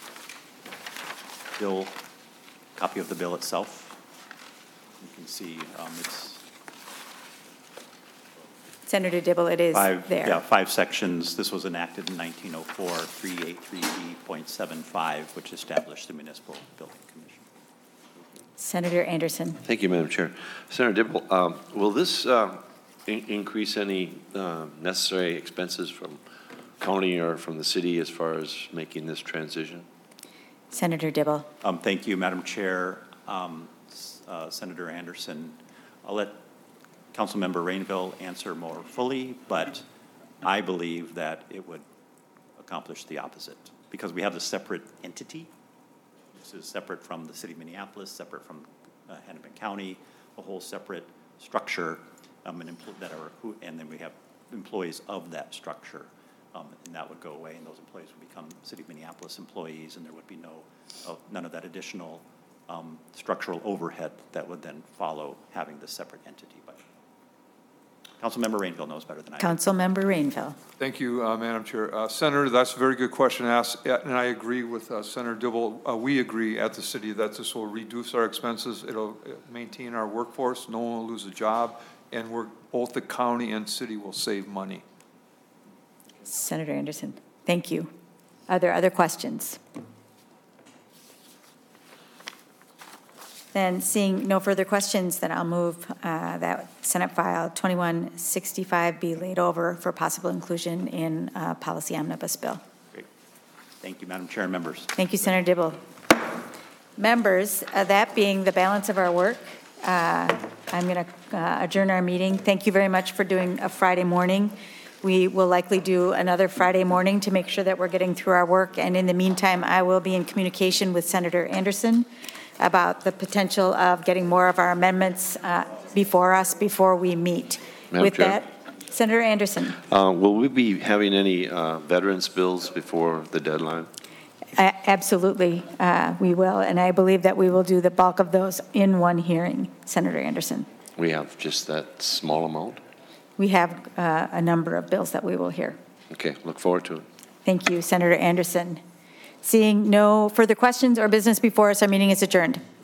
bill, copy of the bill itself. You can see um, it's Senator Dibble, it is five, there. Yeah, five sections. This was enacted in nineteen oh four, three eighty-three B point seven five, which established the Municipal Building Commission. Senator Anderson. Thank you, Madam Chair. Senator Dibble, um, will this uh, in increase any uh, necessary expenses from county or from the city as far as making this transition? Senator Dibble. Um, thank you, Madam Chair. Um, uh, Senator Anderson, I'll let Councilmember Rainville answer more fully, but I believe that it would accomplish the opposite because we have a separate entity. This is separate from the city of Minneapolis, separate from uh, Hennepin County, a whole separate structure, um, and, that are who, and then we have employees of that structure, um, and that would go away, and those employees would become city of Minneapolis employees, and there would be no, uh, none of that additional um, structural overhead that would then follow having this separate entity. But Councilmember Rainville knows better than I do. Councilmember Rainville. Thank you, uh, Madam Chair. Uh, Senator, that's a very good question asked, and I agree with uh, Senator Dibble. Uh, we agree at the city that this will reduce our expenses. It'll maintain our workforce. No one will lose a job, and we're, both the county and city will save money. Senator Anderson, thank you. Are there other questions? Then seeing no further questions, then I'll move uh, that Senate File twenty-one sixty-five be laid over for possible inclusion in uh, Policy Omnibus Bill. Great. Thank you, Madam Chair and members. Thank you, Senator Dibble. Members, uh, that being the balance of our work, uh, I'm going to uh, adjourn our meeting. Thank you very much for doing a Friday morning. We will likely do another Friday morning to make sure that we're getting through our work. And in the meantime, I will be in communication with Senator Anderson about the potential of getting more of our amendments uh, before us before we meet. Madam With Chair. that, Senator Anderson. Uh, will we be having any uh, veterans bills before the deadline? Uh, Absolutely, uh, we will. And I believe that we will do the bulk of those in one hearing, Senator Anderson. We have just that small amount? We have uh, a number of bills that we will hear. Okay, look forward to it. Thank you, Senator Anderson. Seeing no further questions or business before us, our meeting is adjourned.